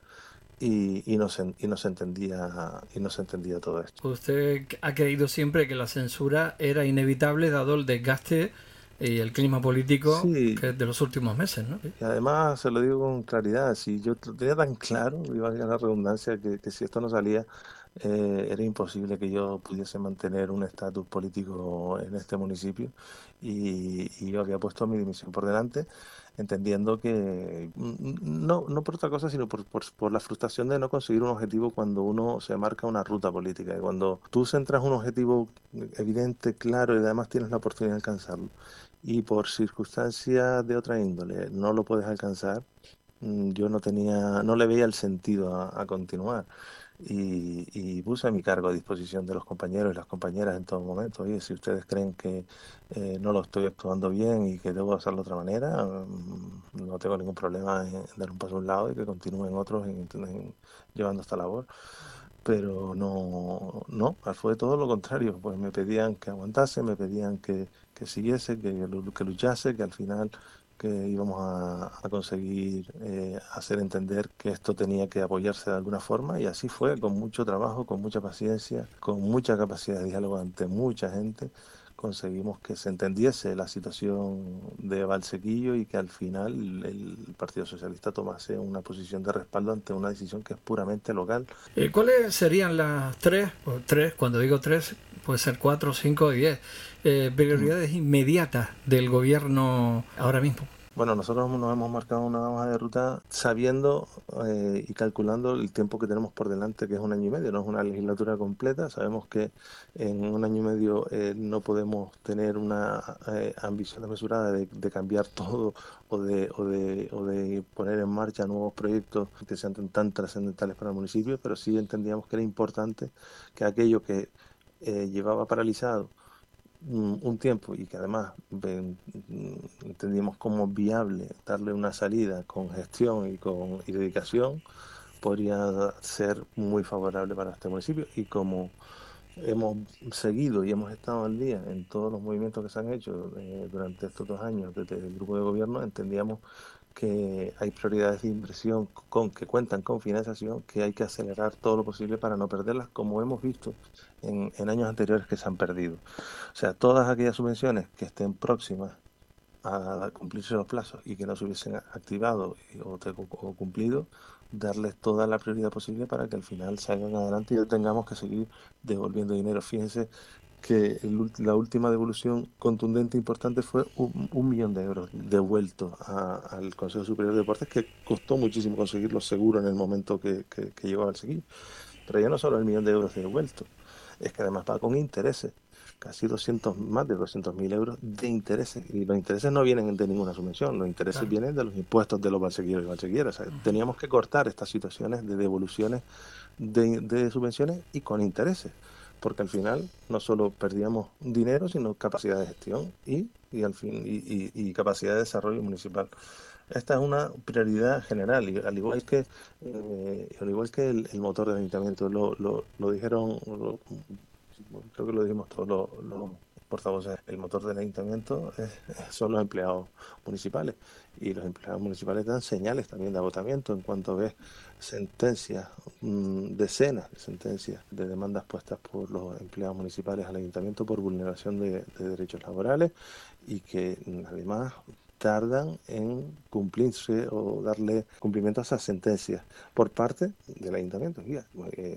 y no se entendía todo esto. Usted ha creído siempre que la censura era inevitable dado el desgaste y el clima político Sí, que es de los últimos meses, ¿no? y además se lo digo con claridad, si yo lo tenía tan claro, y valga la redundancia, que si esto no salía, era imposible que yo pudiese mantener un estatus político en este municipio, y yo había puesto mi dimisión por delante, entendiendo que no por otra cosa, sino por la frustración de no conseguir un objetivo cuando uno se marca una ruta política, y cuando tú centras un objetivo evidente, claro, y además tienes la oportunidad de alcanzarlo, y por circunstancias de otra índole no lo puedes alcanzar, yo no le veía el sentido a continuar. Y puse mi cargo a disposición de los compañeros y las compañeras en todo momento. Oye, si ustedes creen que no lo estoy actuando bien y que debo hacerlo de otra manera, no tengo ningún problema en dar un paso a un lado y que continúen otros llevando esta labor. Pero no, fue todo lo contrario. Pues me pedían que aguantase, me pedían que siguiese, que luchase, que al final que íbamos a conseguir hacer entender que esto tenía que apoyarse de alguna forma, y así fue, con mucho trabajo, con mucha paciencia, con mucha capacidad de diálogo ante mucha gente. Conseguimos que se entendiese la situación de Valsequillo, y que al final el Partido Socialista tomase una posición de respaldo ante una decisión que es puramente local. ¿Cuáles serían las tres, cuando digo tres, puede ser 4, 5 y 10, prioridades inmediatas del gobierno ahora mismo? Bueno, nosotros nos hemos marcado una hoja de ruta sabiendo y calculando el tiempo que tenemos por delante, que es un año y medio, no es una legislatura completa. Sabemos que en un año y medio no podemos tener una ambición desmesurada de cambiar todo, o de poner en marcha nuevos proyectos que sean tan trascendentales para el municipio, pero sí entendíamos que era importante que aquello que llevaba paralizado un tiempo y que además entendíamos como viable darle una salida con gestión y dedicación, podría ser muy favorable para este municipio. Y como hemos seguido y hemos estado al día en todos los movimientos que se han hecho durante estos 2 años desde el grupo de gobierno, entendíamos que hay prioridades de inversión que cuentan con financiación, que hay que acelerar todo lo posible para no perderlas, como hemos visto en años anteriores que se han perdido. O sea, todas aquellas subvenciones que estén próximas a cumplirse los plazos y que no se hubiesen activado o cumplido, darles toda la prioridad posible para que al final salgan adelante y no tengamos que seguir devolviendo dinero. Fíjense que la última devolución contundente e importante fue 1 millón de euros devuelto al Consejo Superior de Deportes, que costó muchísimo conseguirlo seguro en el momento que llegó al seguir. Pero ya no solo el 1 millón de euros devuelto, es que además paga con intereses, casi 200, más de 200.000 euros de intereses. Y los intereses no vienen de ninguna subvención, los intereses Claro. vienen de los impuestos de los balsequilleros y balsequilleras. O sea, teníamos que cortar estas situaciones de devoluciones de subvenciones y con intereses, porque al final no solo perdíamos dinero, sino capacidad de gestión y capacidad de desarrollo municipal. Esta es una prioridad general, y al igual que el motor del ayuntamiento, lo dijeron, creo que lo dijimos todos los portavoces. El motor del ayuntamiento son los empleados municipales, y los empleados municipales dan señales también de agotamiento en cuanto ves sentencias, decenas de sentencias de demandas puestas por los empleados municipales al ayuntamiento por vulneración de derechos laborales, y que además tardan en cumplirse o darle cumplimiento a esas sentencias por parte del ayuntamiento. Mira,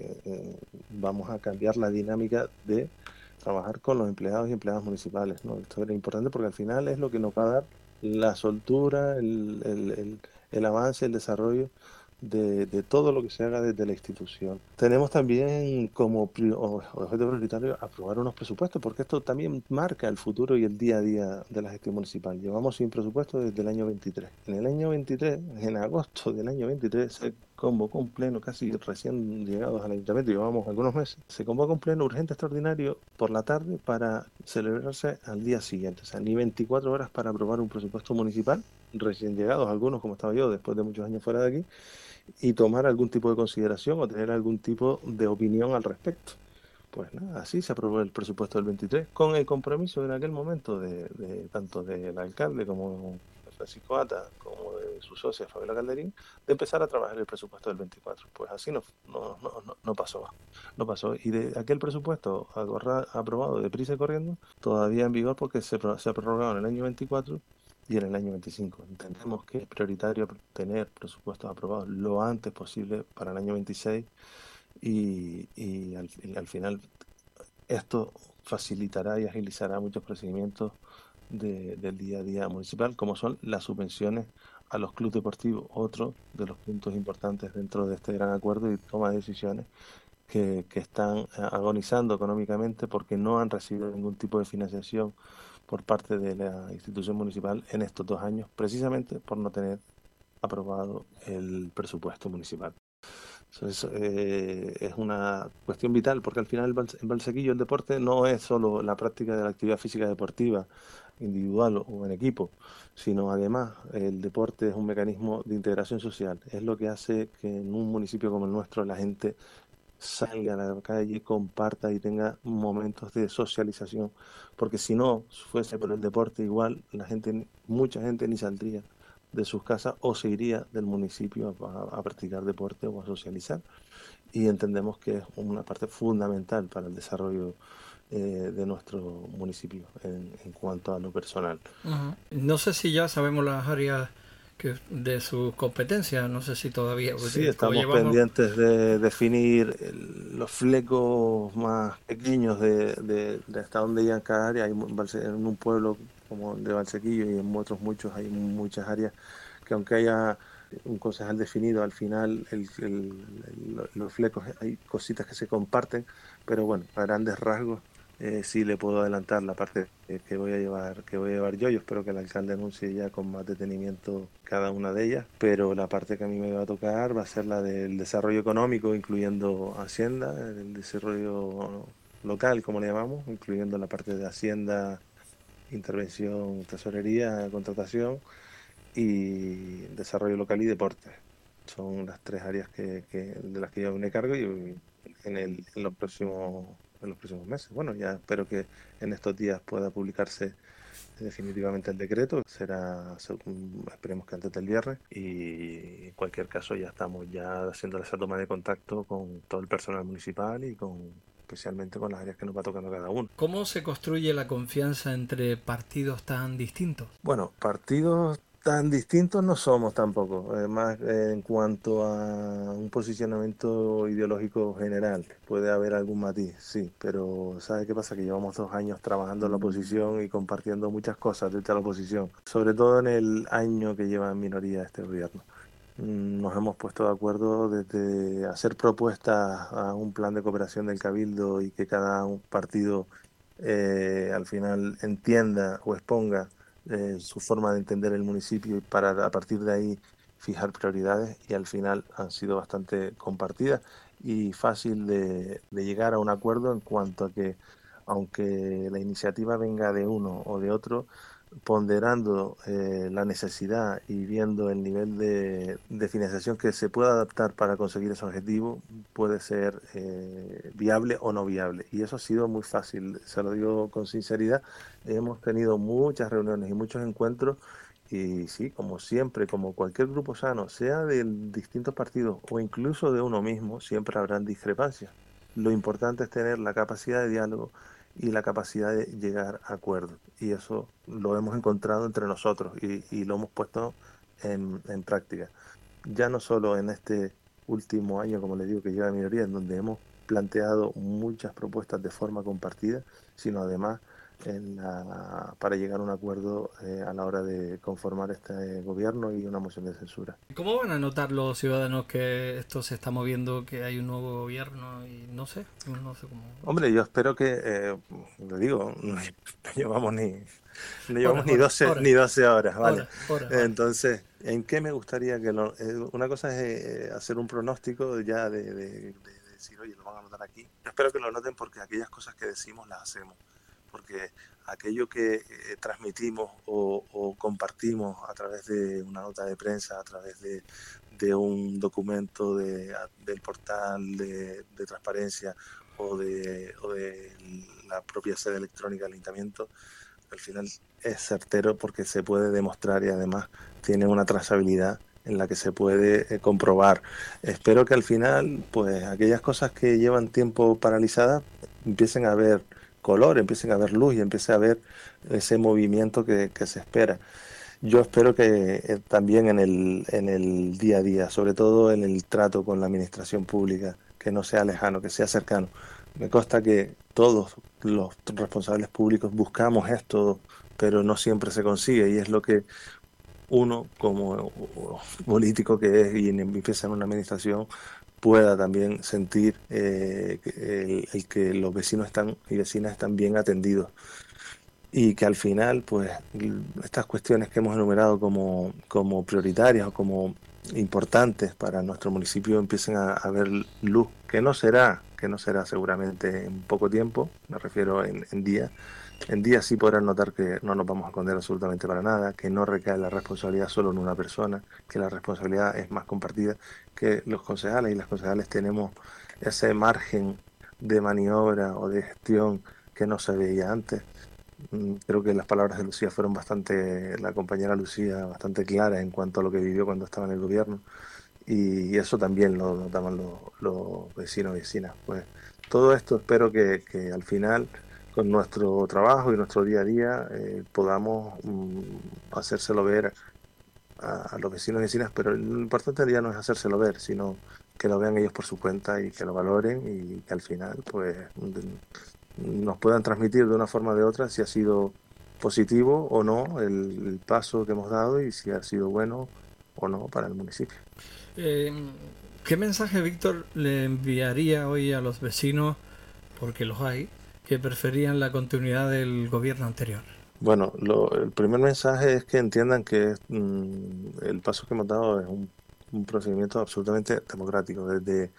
vamos a cambiar la dinámica de trabajar con los empleados y empleadas municipales, ¿no? Esto era importante porque al final es lo que nos va a dar la soltura, el avance, el desarrollo de todo lo que se haga desde la institución. Tenemos también como objetivo prioritario aprobar unos presupuestos, porque esto también marca el futuro y el día a día de la gestión municipal. Llevamos sin presupuesto desde el año 23. En el año 23, en agosto del año 23, se convocó un pleno, casi recién llegados al ayuntamiento, llevamos algunos meses, se convocó un pleno urgente extraordinario por la tarde para celebrarse al día siguiente. O sea, ni 24 horas para aprobar un presupuesto municipal, recién llegados algunos, como estaba yo, después de muchos años fuera de aquí, y tomar algún tipo de consideración o tener algún tipo de opinión al respecto. Pues nada, así se aprobó el presupuesto del 23, con el compromiso en aquel momento de tanto del alcalde como de Francisco Ata, como de su socia Fabiola Calderín, de empezar a trabajar el presupuesto del 24. Pues así no pasó. No pasó. Y de aquel presupuesto aprobado deprisa y corriendo, todavía en vigor, porque se ha prorrogado en el año 24 y en el año 25. Entendemos que es prioritario tener presupuestos aprobados lo antes posible para el año 26, y al final esto facilitará y agilizará muchos procedimientos del día a día municipal, como son las subvenciones a los clubes deportivos, otro de los puntos importantes dentro de este gran acuerdo y toma de decisiones, que están agonizando económicamente porque no han recibido ningún tipo de financiación por parte de la institución municipal en estos 2 años, precisamente por no tener aprobado el presupuesto municipal. Entonces, es una cuestión vital, porque al final en Valsequillo el deporte no es solo la práctica de la actividad física deportiva individual o en equipo, sino además el deporte es un mecanismo de integración social. Es lo que hace que en un municipio como el nuestro la gente salga a la calle, comparta y tenga momentos de socialización, porque si no fuese por el deporte, igual mucha gente ni saldría de sus casas o se iría del municipio a practicar deporte o a socializar. Y entendemos que es una parte fundamental para el desarrollo de nuestro municipio en cuanto a lo personal. Ujú. No sé si ya sabemos las áreas de sus competencias, no sé si todavía, Sí, como estamos llevamos. pendientes de definir los flecos más pequeños de hasta dónde llegan cada área. En un pueblo como el de Valsequillo y en otros muchos hay muchas áreas que, aunque haya un concejal definido, al final los flecos, hay cositas que se comparten, pero bueno, a grandes rasgos sí le puedo adelantar la parte que voy a llevar yo. Yo espero que el alcalde anuncie ya con más detenimiento cada una de ellas, pero la parte que a mí me va a tocar va a ser la del desarrollo económico, incluyendo Hacienda, el desarrollo local, como le llamamos, incluyendo la parte de Hacienda, intervención, tesorería, contratación y desarrollo local y deporte. Son las tres áreas de las que yo me cargo y en los próximos meses. Bueno, ya espero que en estos días pueda publicarse definitivamente el decreto. Esperemos que antes del viernes, y en cualquier caso ya estamos ya haciendo esa toma de contacto con todo el personal municipal y especialmente con las áreas que nos va tocando cada uno. ¿Cómo se construye la confianza entre partidos tan distintos? Bueno, partidos tan distintos no somos tampoco, además en cuanto a un posicionamiento ideológico general, puede haber algún matiz, sí, pero ¿sabe qué pasa? Que llevamos 2 años trabajando en la oposición y compartiendo muchas cosas desde la oposición, sobre todo en el año que lleva en minoría este gobierno. Nos hemos puesto de acuerdo desde hacer propuestas a un plan de cooperación del Cabildo y que cada partido al final entienda o exponga su forma de entender el municipio y para a partir de ahí fijar prioridades, y al final han sido bastante compartidas y fácil de llegar a un acuerdo en cuanto a que aunque la iniciativa venga de uno o de otro, ponderando la necesidad y viendo el nivel de financiación que se pueda adaptar para conseguir ese objetivo, puede ser viable o no viable. Y eso ha sido muy fácil, se lo digo con sinceridad. Hemos tenido muchas reuniones y muchos encuentros y sí, como siempre, como cualquier grupo sano, sea de distintos partidos o incluso de uno mismo, siempre habrán discrepancias. Lo importante es tener la capacidad de diálogo y la capacidad de llegar a acuerdos. Y eso lo hemos encontrado entre nosotros y lo hemos puesto en práctica. Ya no solo en este último año, como le digo, que lleva minoría, en donde hemos planteado muchas propuestas de forma compartida, sino además para llegar a un acuerdo a la hora de conformar este gobierno y una moción de censura. ¿Cómo van a notar los ciudadanos que esto se está moviendo, que hay un nuevo gobierno y no sé cómo? Hombre, yo espero que, le digo, no llevamos ni Hora. 12 horas, ¿vale? Hora. Entonces, ¿en qué me gustaría que una cosa es hacer un pronóstico ya de decir, oye, lo van a notar aquí? Yo espero que lo noten porque aquellas cosas que decimos las hacemos. Porque aquello que transmitimos o compartimos a través de una nota de prensa, a través de un documento del portal de transparencia o de la propia sede electrónica del ayuntamiento, al final es certero porque se puede demostrar y además tiene una trazabilidad en la que se puede comprobar. Espero que al final, pues aquellas cosas que llevan tiempo paralizadas empiecen a ver color, empiecen a ver luz y empiece a ver ese movimiento que se espera. Yo espero que también en el día a día, sobre todo en el trato con la administración pública, que no sea lejano, que sea cercano. Me consta que todos los responsables públicos buscamos esto, pero no siempre se consigue, y es lo que uno, como político que es y empieza en una administración, pueda también sentir el que los vecinos y vecinas están bien atendidos. Y que al final, pues, estas cuestiones que hemos enumerado como prioritarias o como importantes para nuestro municipio empiecen a ver luz, que no será seguramente en poco tiempo, me refiero en días. En días sí podrán notar que no nos vamos a esconder absolutamente para nada, que no recae la responsabilidad solo en una persona, que la responsabilidad es más compartida, que los concejales y las concejales tenemos ese margen de maniobra o de gestión que no se veía antes. Creo que las palabras de Lucía fueron la compañera Lucía, bastante claras en cuanto a lo que vivió cuando estaba en el gobierno, y eso también lo notaban los vecinos y vecinas. Pues todo esto espero que al final, con nuestro trabajo y nuestro día a día, podamos hacérselo ver a los vecinos y vecinas, pero lo importante ya no es hacérselo ver, sino que lo vean ellos por su cuenta y que lo valoren, y que al final pues nos puedan transmitir de una forma o de otra si ha sido positivo o no el paso que hemos dado y si ha sido bueno o no para el municipio. ¿Qué mensaje, Víctor, le enviaría hoy a los vecinos, porque los hay, que preferían la continuidad del gobierno anterior? Bueno, el primer mensaje es que entiendan que el paso que hemos dado es un procedimiento absolutamente democrático. Desde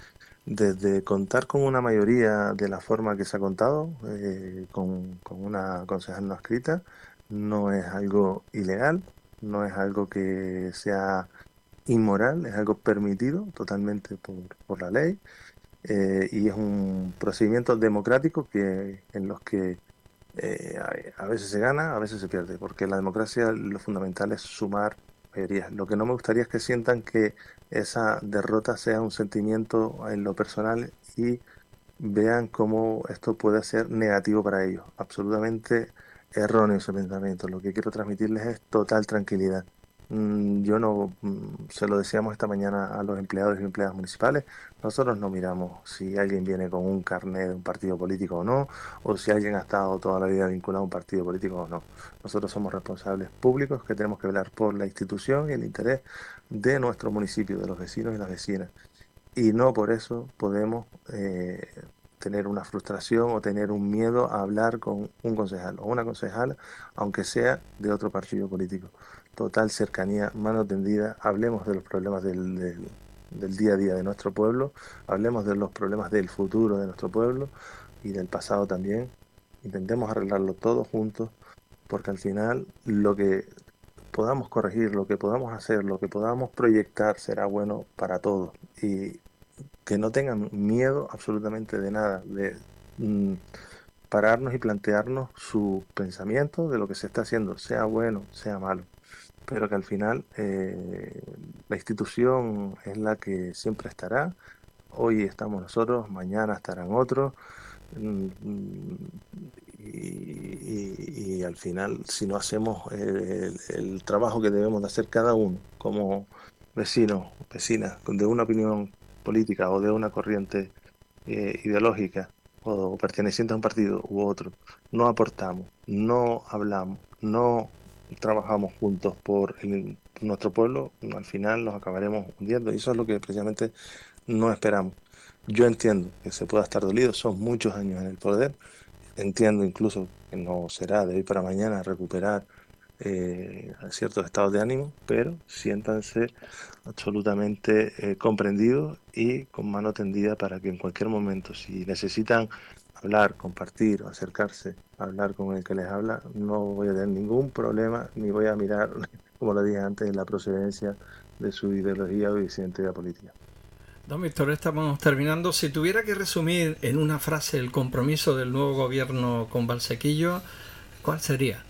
desde contar con una mayoría de la forma que se ha contado, con una concejal no escrita, no es algo ilegal, no es algo que sea inmoral, es algo permitido totalmente por la ley, y es un procedimiento democrático en los que a veces se gana, a veces se pierde, porque en la democracia lo fundamental es sumar mayorías. Lo que no me gustaría es que sientan que esa derrota sea un sentimiento en lo personal y vean cómo esto puede ser negativo para ellos. Absolutamente erróneo ese pensamiento. Lo que quiero transmitirles es total tranquilidad. Yo no, se lo decíamos esta mañana a los empleados y empleadas municipales, nosotros no miramos si alguien viene con un carnet de un partido político o no, o si alguien ha estado toda la vida vinculado a un partido político o no. Nosotros somos responsables públicos que tenemos que velar por la institución y el interés de nuestro municipio, de los vecinos y las vecinas. Y no por eso podemos tener una frustración o tener un miedo a hablar con un concejal o una concejala, aunque sea de otro partido político. Total cercanía, mano tendida, hablemos de los problemas del día a día de nuestro pueblo, hablemos de los problemas del futuro de nuestro pueblo y del pasado también. Intentemos arreglarlo todos juntos, porque al final lo que podamos corregir, lo que podamos hacer, lo que podamos proyectar será bueno para todos. Y que no tengan miedo absolutamente de nada, de pararnos y plantearnos su pensamiento de lo que se está haciendo, sea bueno, sea malo, pero que al final la institución es la que siempre estará. Hoy estamos nosotros, mañana estarán otros, y al final, si no hacemos el trabajo que debemos de hacer cada uno como vecinos, vecinas, de una opinión política o de una corriente ideológica o perteneciente a un partido u otro, no aportamos, no hablamos, no trabajamos juntos por nuestro pueblo, al final nos acabaremos hundiendo, y eso es lo que precisamente no esperamos. Yo entiendo que se pueda estar dolido, son muchos años en el poder, entiendo incluso que no será de hoy para mañana recuperar ciertos estados de ánimo, pero siéntanse absolutamente comprendidos y con mano tendida para que en cualquier momento, si necesitan hablar, compartir o acercarse a hablar con el que les habla, no voy a tener ningún problema ni voy a mirar, como lo dije antes, la procedencia de su ideología o identidad política. Don Víctor, estamos terminando. Si tuviera que resumir en una frase el compromiso del nuevo gobierno con Valsequillo, ¿cuál sería?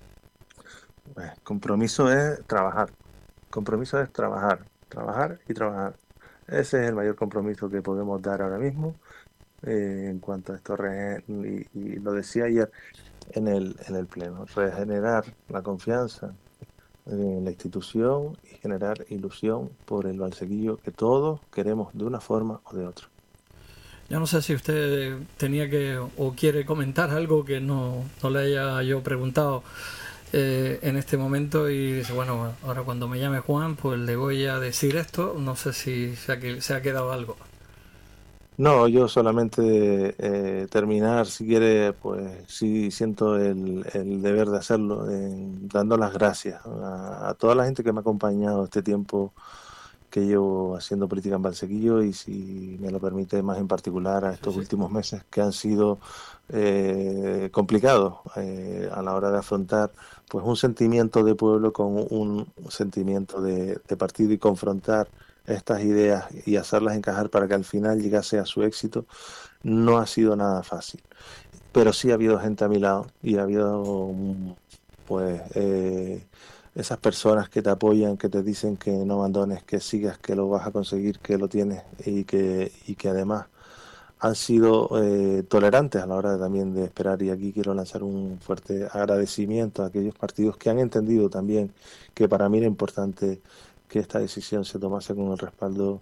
Compromiso es trabajar. Compromiso es trabajar, trabajar y trabajar. Ese es el mayor compromiso que podemos dar ahora mismo en cuanto a esto. Y lo decía ayer en el Pleno, regenerar la confianza en la institución y generar ilusión por el Valsequillo que todos queremos de una forma o de otra. Yo no sé si usted tenía que o quiere comentar algo que no le haya yo preguntado en este momento, y dice, bueno, ahora cuando me llame Juan pues le voy a decir esto. No sé si se ha quedado algo. No, yo solamente terminar, si quiere, pues sí siento el deber de hacerlo, dando las gracias a toda la gente que me ha acompañado este tiempo que llevo haciendo política en Valsequillo, y si me lo permite, más en particular a estos últimos meses que han sido complicados a la hora de afrontar pues un sentimiento de pueblo con un sentimiento de partido, y confrontar estas ideas y hacerlas encajar para que al final llegase a su éxito. No ha sido nada fácil, pero sí ha habido gente a mi lado y ha habido pues esas personas que te apoyan, que te dicen que no abandones, que sigas, que lo vas a conseguir, que lo tienes, y que además han sido tolerantes a la hora también de esperar. Y aquí quiero lanzar un fuerte agradecimiento a aquellos partidos que han entendido también que para mí era importante que esta decisión se tomase con el respaldo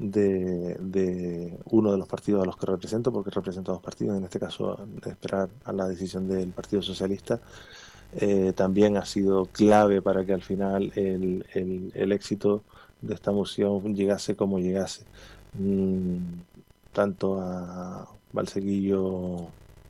de uno de los partidos a los que represento, porque represento a dos partidos, en este caso esperar a la decisión del Partido Socialista. También ha sido clave para que al final el éxito de esta moción llegase como llegase, tanto a Valsequillo,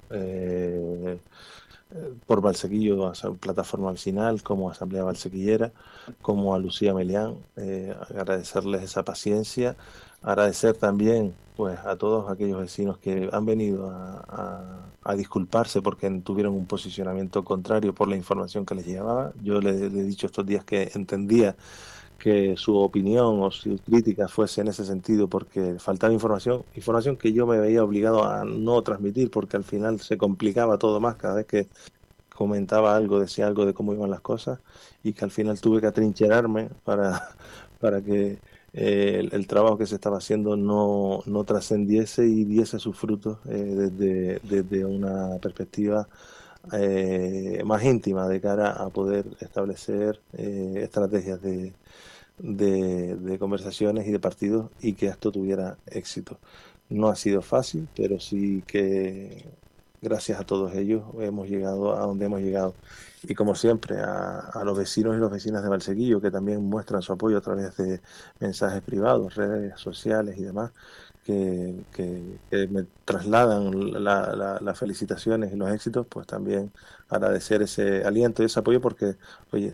por Valsequillo, a Plataforma Vecinal, como a Asamblea Valsequillera, como a Lucía Melián. Agradecerles esa paciencia, agradecer también pues a todos aquellos vecinos que han venido a disculparse porque tuvieron un posicionamiento contrario por la información que les llevaba. Yo le he dicho estos días que entendía que su opinión o su crítica fuese en ese sentido porque faltaba información que yo me veía obligado a no transmitir, porque al final se complicaba todo más cada vez que comentaba algo, decía algo de cómo iban las cosas, y que al final tuve que atrincherarme para que el trabajo que se estaba haciendo no trascendiese y diese sus frutos desde una perspectiva más íntima de cara a poder establecer estrategias de conversaciones y de partidos, y que esto tuviera éxito. No ha sido fácil, pero sí que gracias a todos ellos hemos llegado a donde hemos llegado. Y como siempre, a los vecinos y las vecinas de Valsequillo, que también muestran su apoyo a través de mensajes privados, redes sociales y demás, que me trasladan las felicitaciones y los éxitos, pues también agradecer ese aliento y ese apoyo, porque, oye,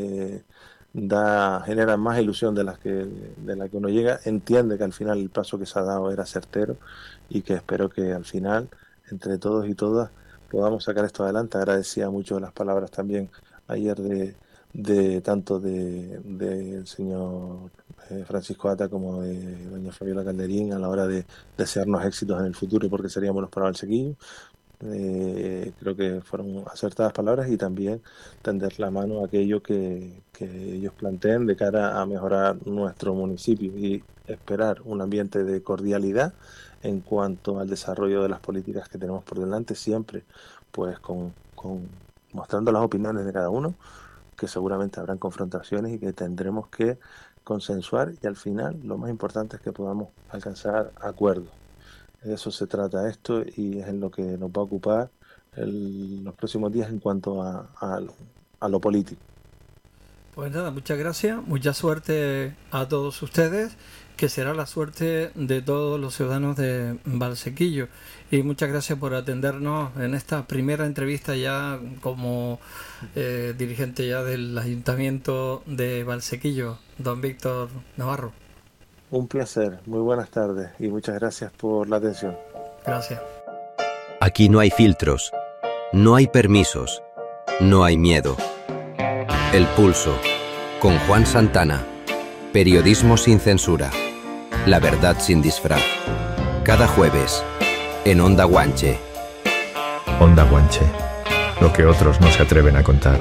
genera más ilusión de la que uno llega, entiende que al final el paso que se ha dado era certero, y que espero que al final, entre todos y todas, podamos sacar esto adelante. Agradecía mucho las palabras también ayer tanto del señor Francisco Ata como de doña Fabiola Calderín a la hora de desearnos éxitos en el futuro, porque serían buenos para Valsequillo. Creo que fueron acertadas palabras, y también tender la mano a aquello que ellos planteen de cara a mejorar nuestro municipio, y esperar un ambiente de cordialidad en cuanto al desarrollo de las políticas que tenemos por delante, siempre pues mostrando las opiniones de cada uno, que seguramente habrán confrontaciones y que tendremos que consensuar, y al final lo más importante es que podamos alcanzar acuerdos. De eso se trata esto, y es en lo que nos va a ocupar los próximos días en cuanto a lo político. Pues nada, muchas gracias, mucha suerte a todos ustedes, que será la suerte de todos los ciudadanos de Valsequillo, y muchas gracias por atendernos en esta primera entrevista ya como dirigente ya del Ayuntamiento de Valsequillo, don Víctor Navarro. Un placer, muy buenas tardes y muchas gracias por la atención. Gracias. Aquí no hay filtros, no hay permisos, no hay miedo. El Pulso, con Juan Santana. Periodismo sin censura. La verdad sin disfraz. Cada jueves, en Onda Guanche. Onda Guanche, lo que otros no se atreven a contar.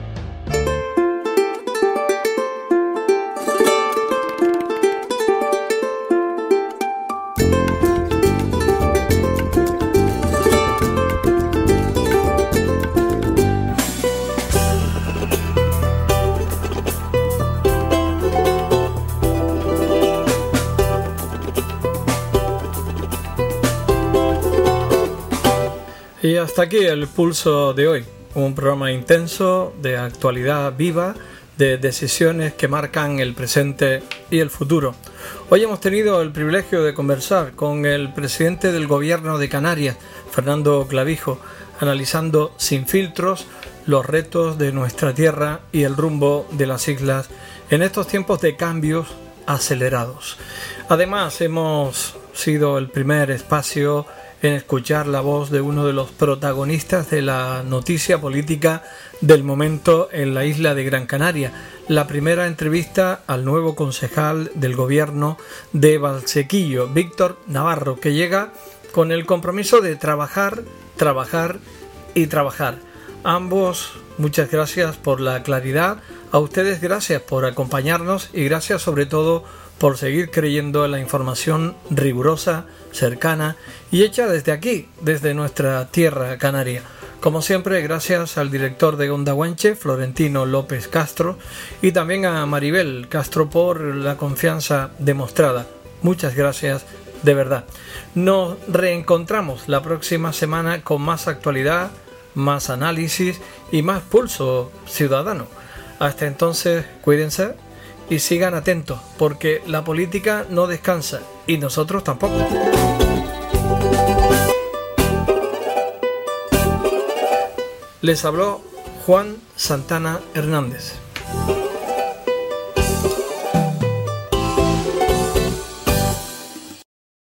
Y hasta aquí el Pulso de hoy, un programa intenso, de actualidad viva, de decisiones que marcan el presente y el futuro. Hoy hemos tenido el privilegio de conversar con el presidente del Gobierno de Canarias, Fernando Clavijo, analizando sin filtros los retos de nuestra tierra y el rumbo de las islas en estos tiempos de cambios acelerados. Además, hemos sido el primer espacio en escuchar la voz de uno de los protagonistas de la noticia política del momento en la isla de Gran Canaria, la primera entrevista al nuevo concejal del gobierno de Valsequillo, Víctor Navarro, que llega con el compromiso de trabajar, trabajar y trabajar. Ambos, muchas gracias por la claridad, a ustedes gracias por acompañarnos y gracias sobre todo por seguir creyendo en la información rigurosa, cercana y hecha desde aquí, desde nuestra tierra canaria. Como siempre, gracias al director de Onda Guanche, Florentino López Castro, y también a Maribel Castro por la confianza demostrada. Muchas gracias, de verdad. Nos reencontramos la próxima semana con más actualidad, más análisis y más pulso ciudadano. Hasta entonces, cuídense y sigan atentos, porque la política no descansa y nosotros tampoco. Les habló Juan Santana Hernández.